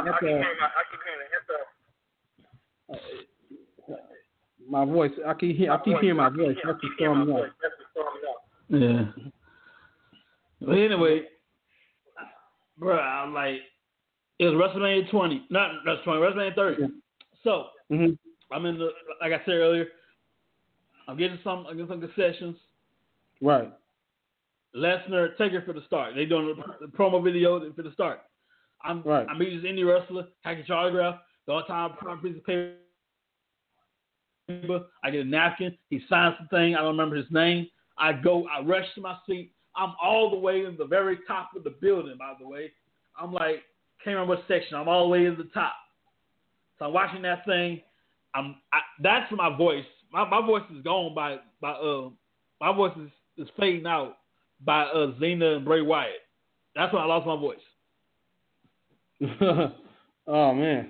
[SPEAKER 3] my voice. I keep hearing my voice. That's the storm up.
[SPEAKER 2] Yeah. But anyway, bro, I'm like, it was WrestleMania 20, not WrestleMania 30. So I'm in the, like I said earlier, I'm getting some concessions.
[SPEAKER 3] Right.
[SPEAKER 2] Lesnar, Taker for the start. They doing the promo video for the start. I meet this indie wrestler, I get your autograph. The only time I put a piece of paper, I get a napkin. He signs the thing. I don't remember his name. I rush to my seat. I'm all the way in the very top of the building, by the way. I'm like, can't remember what section. I'm all the way in the top. So I'm watching that thing. That's my voice. My voice is gone by my voice is fading out by Xena and Bray Wyatt. That's when I lost my voice.
[SPEAKER 3] Oh man.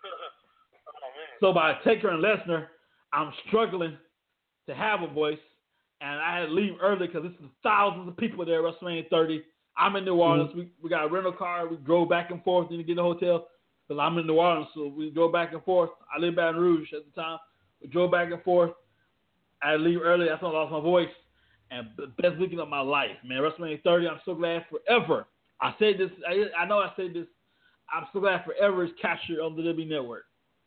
[SPEAKER 2] So by Taker and Lesnar, I'm struggling to have a voice, and I had to leave early because this is thousands of people there at WrestleMania 30. I'm in New Orleans. We got a rental car. We drove back and forth. Didn't get in the hotel because I'm in New Orleans, so we drove back and forth. I lived in Baton Rouge at the time. We drove back and forth. I had to leave early. That's when I lost my voice. And the best weekend of my life, man. WrestleMania 30, I'm so glad forever. I said this. I know I said this. I'm so glad forever is captured on the WWE Network.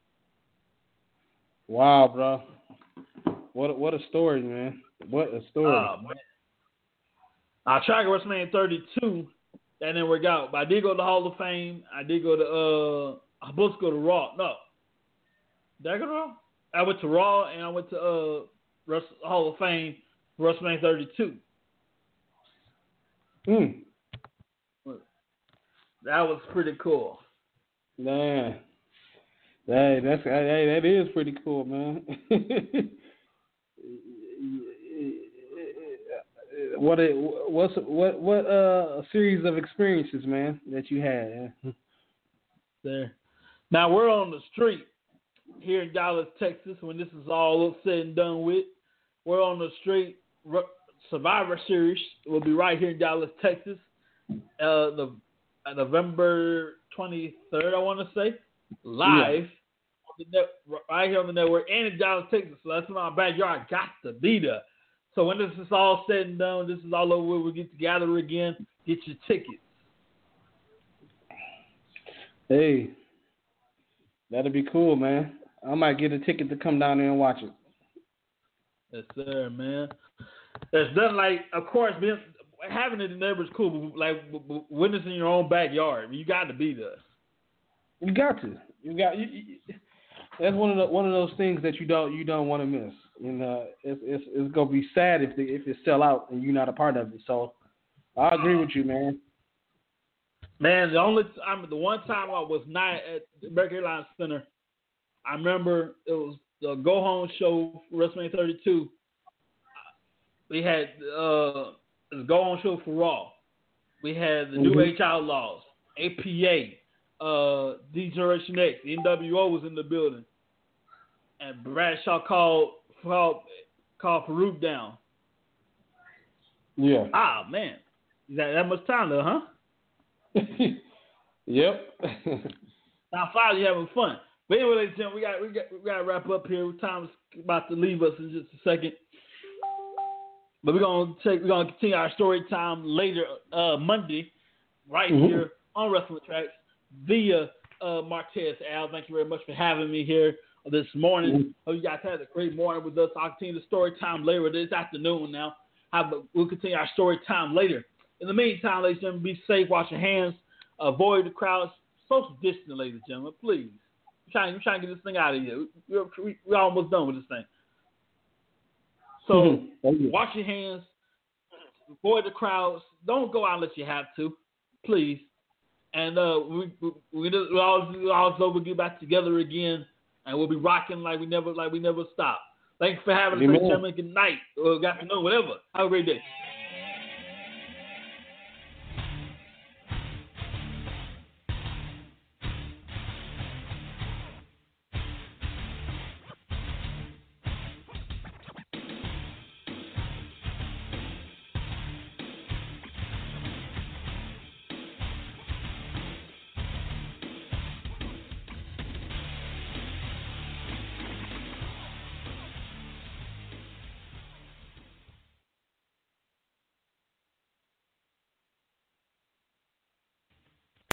[SPEAKER 3] Wow, bro. What a story, man. What a story.
[SPEAKER 2] Man. I tried to WrestleMania 32. That didn't work out. But I did go to the Hall of Fame. I did go to I was supposed to go to Raw. No. Did I go to Raw? I went to Raw and I went to Hall of Fame for WrestleMania 32. That was pretty cool.
[SPEAKER 3] Man. That is pretty cool, man. What a series of experiences, man, that you had.
[SPEAKER 2] There. Now we're on the street here in Dallas, Texas. When this is all said and done with, we're on the street. Survivor Series will be right here in Dallas, Texas. November 23rd, I want to say, live. Yeah. Right here on the network and in Dallas, Texas. So that's in my backyard. I got to be there. So when this is all said and done, this is all over, we'll get together again. Get your tickets.
[SPEAKER 3] Hey, that'll be cool, man. I might get a ticket to come down there and watch it.
[SPEAKER 2] Yes, sir, man. There's nothing like, of course, having it in there is cool, but like witnessing your own backyard. You got to be there.
[SPEAKER 3] You got to. That's one of those things that you don't want to miss. And it's gonna be sad if it sell out and you're not a part of it. So I agree with you, man.
[SPEAKER 2] Man, the one time I was not at the American Airlines Center, I remember it was the Go Home show for WrestleMania 32. We had the Go Home show for Raw. We had the New Age Outlaws, APA, D-Generation X, the NWO was in the building. And Bradshaw called Farouk down.
[SPEAKER 3] Yeah.
[SPEAKER 2] Ah, man. That much time though, huh?
[SPEAKER 3] Yep.
[SPEAKER 2] Now, finally having fun. But anyway, ladies and gentlemen, we got to wrap up here. Time's about to leave us in just a second. But we're gonna continue our story time later Monday, right here on Wrestling Tracks via Martez Al. Thank you very much for having me here this morning. Hope you guys had a great morning with us. I'll continue the story time later this afternoon now. We'll continue our story time later. In the meantime, ladies and gentlemen, be safe, wash your hands, avoid the crowds, social distancing, ladies and gentlemen, please. We're trying to get this thing out of here. We're almost done with this thing. So wash your hands, avoid the crowds. Don't go out unless you have to, please. And we'll get back together again, and we'll be rocking like we never stop. Thanks for having us, ladies and gentlemen. Good night or good afternoon, whatever. Have a great day.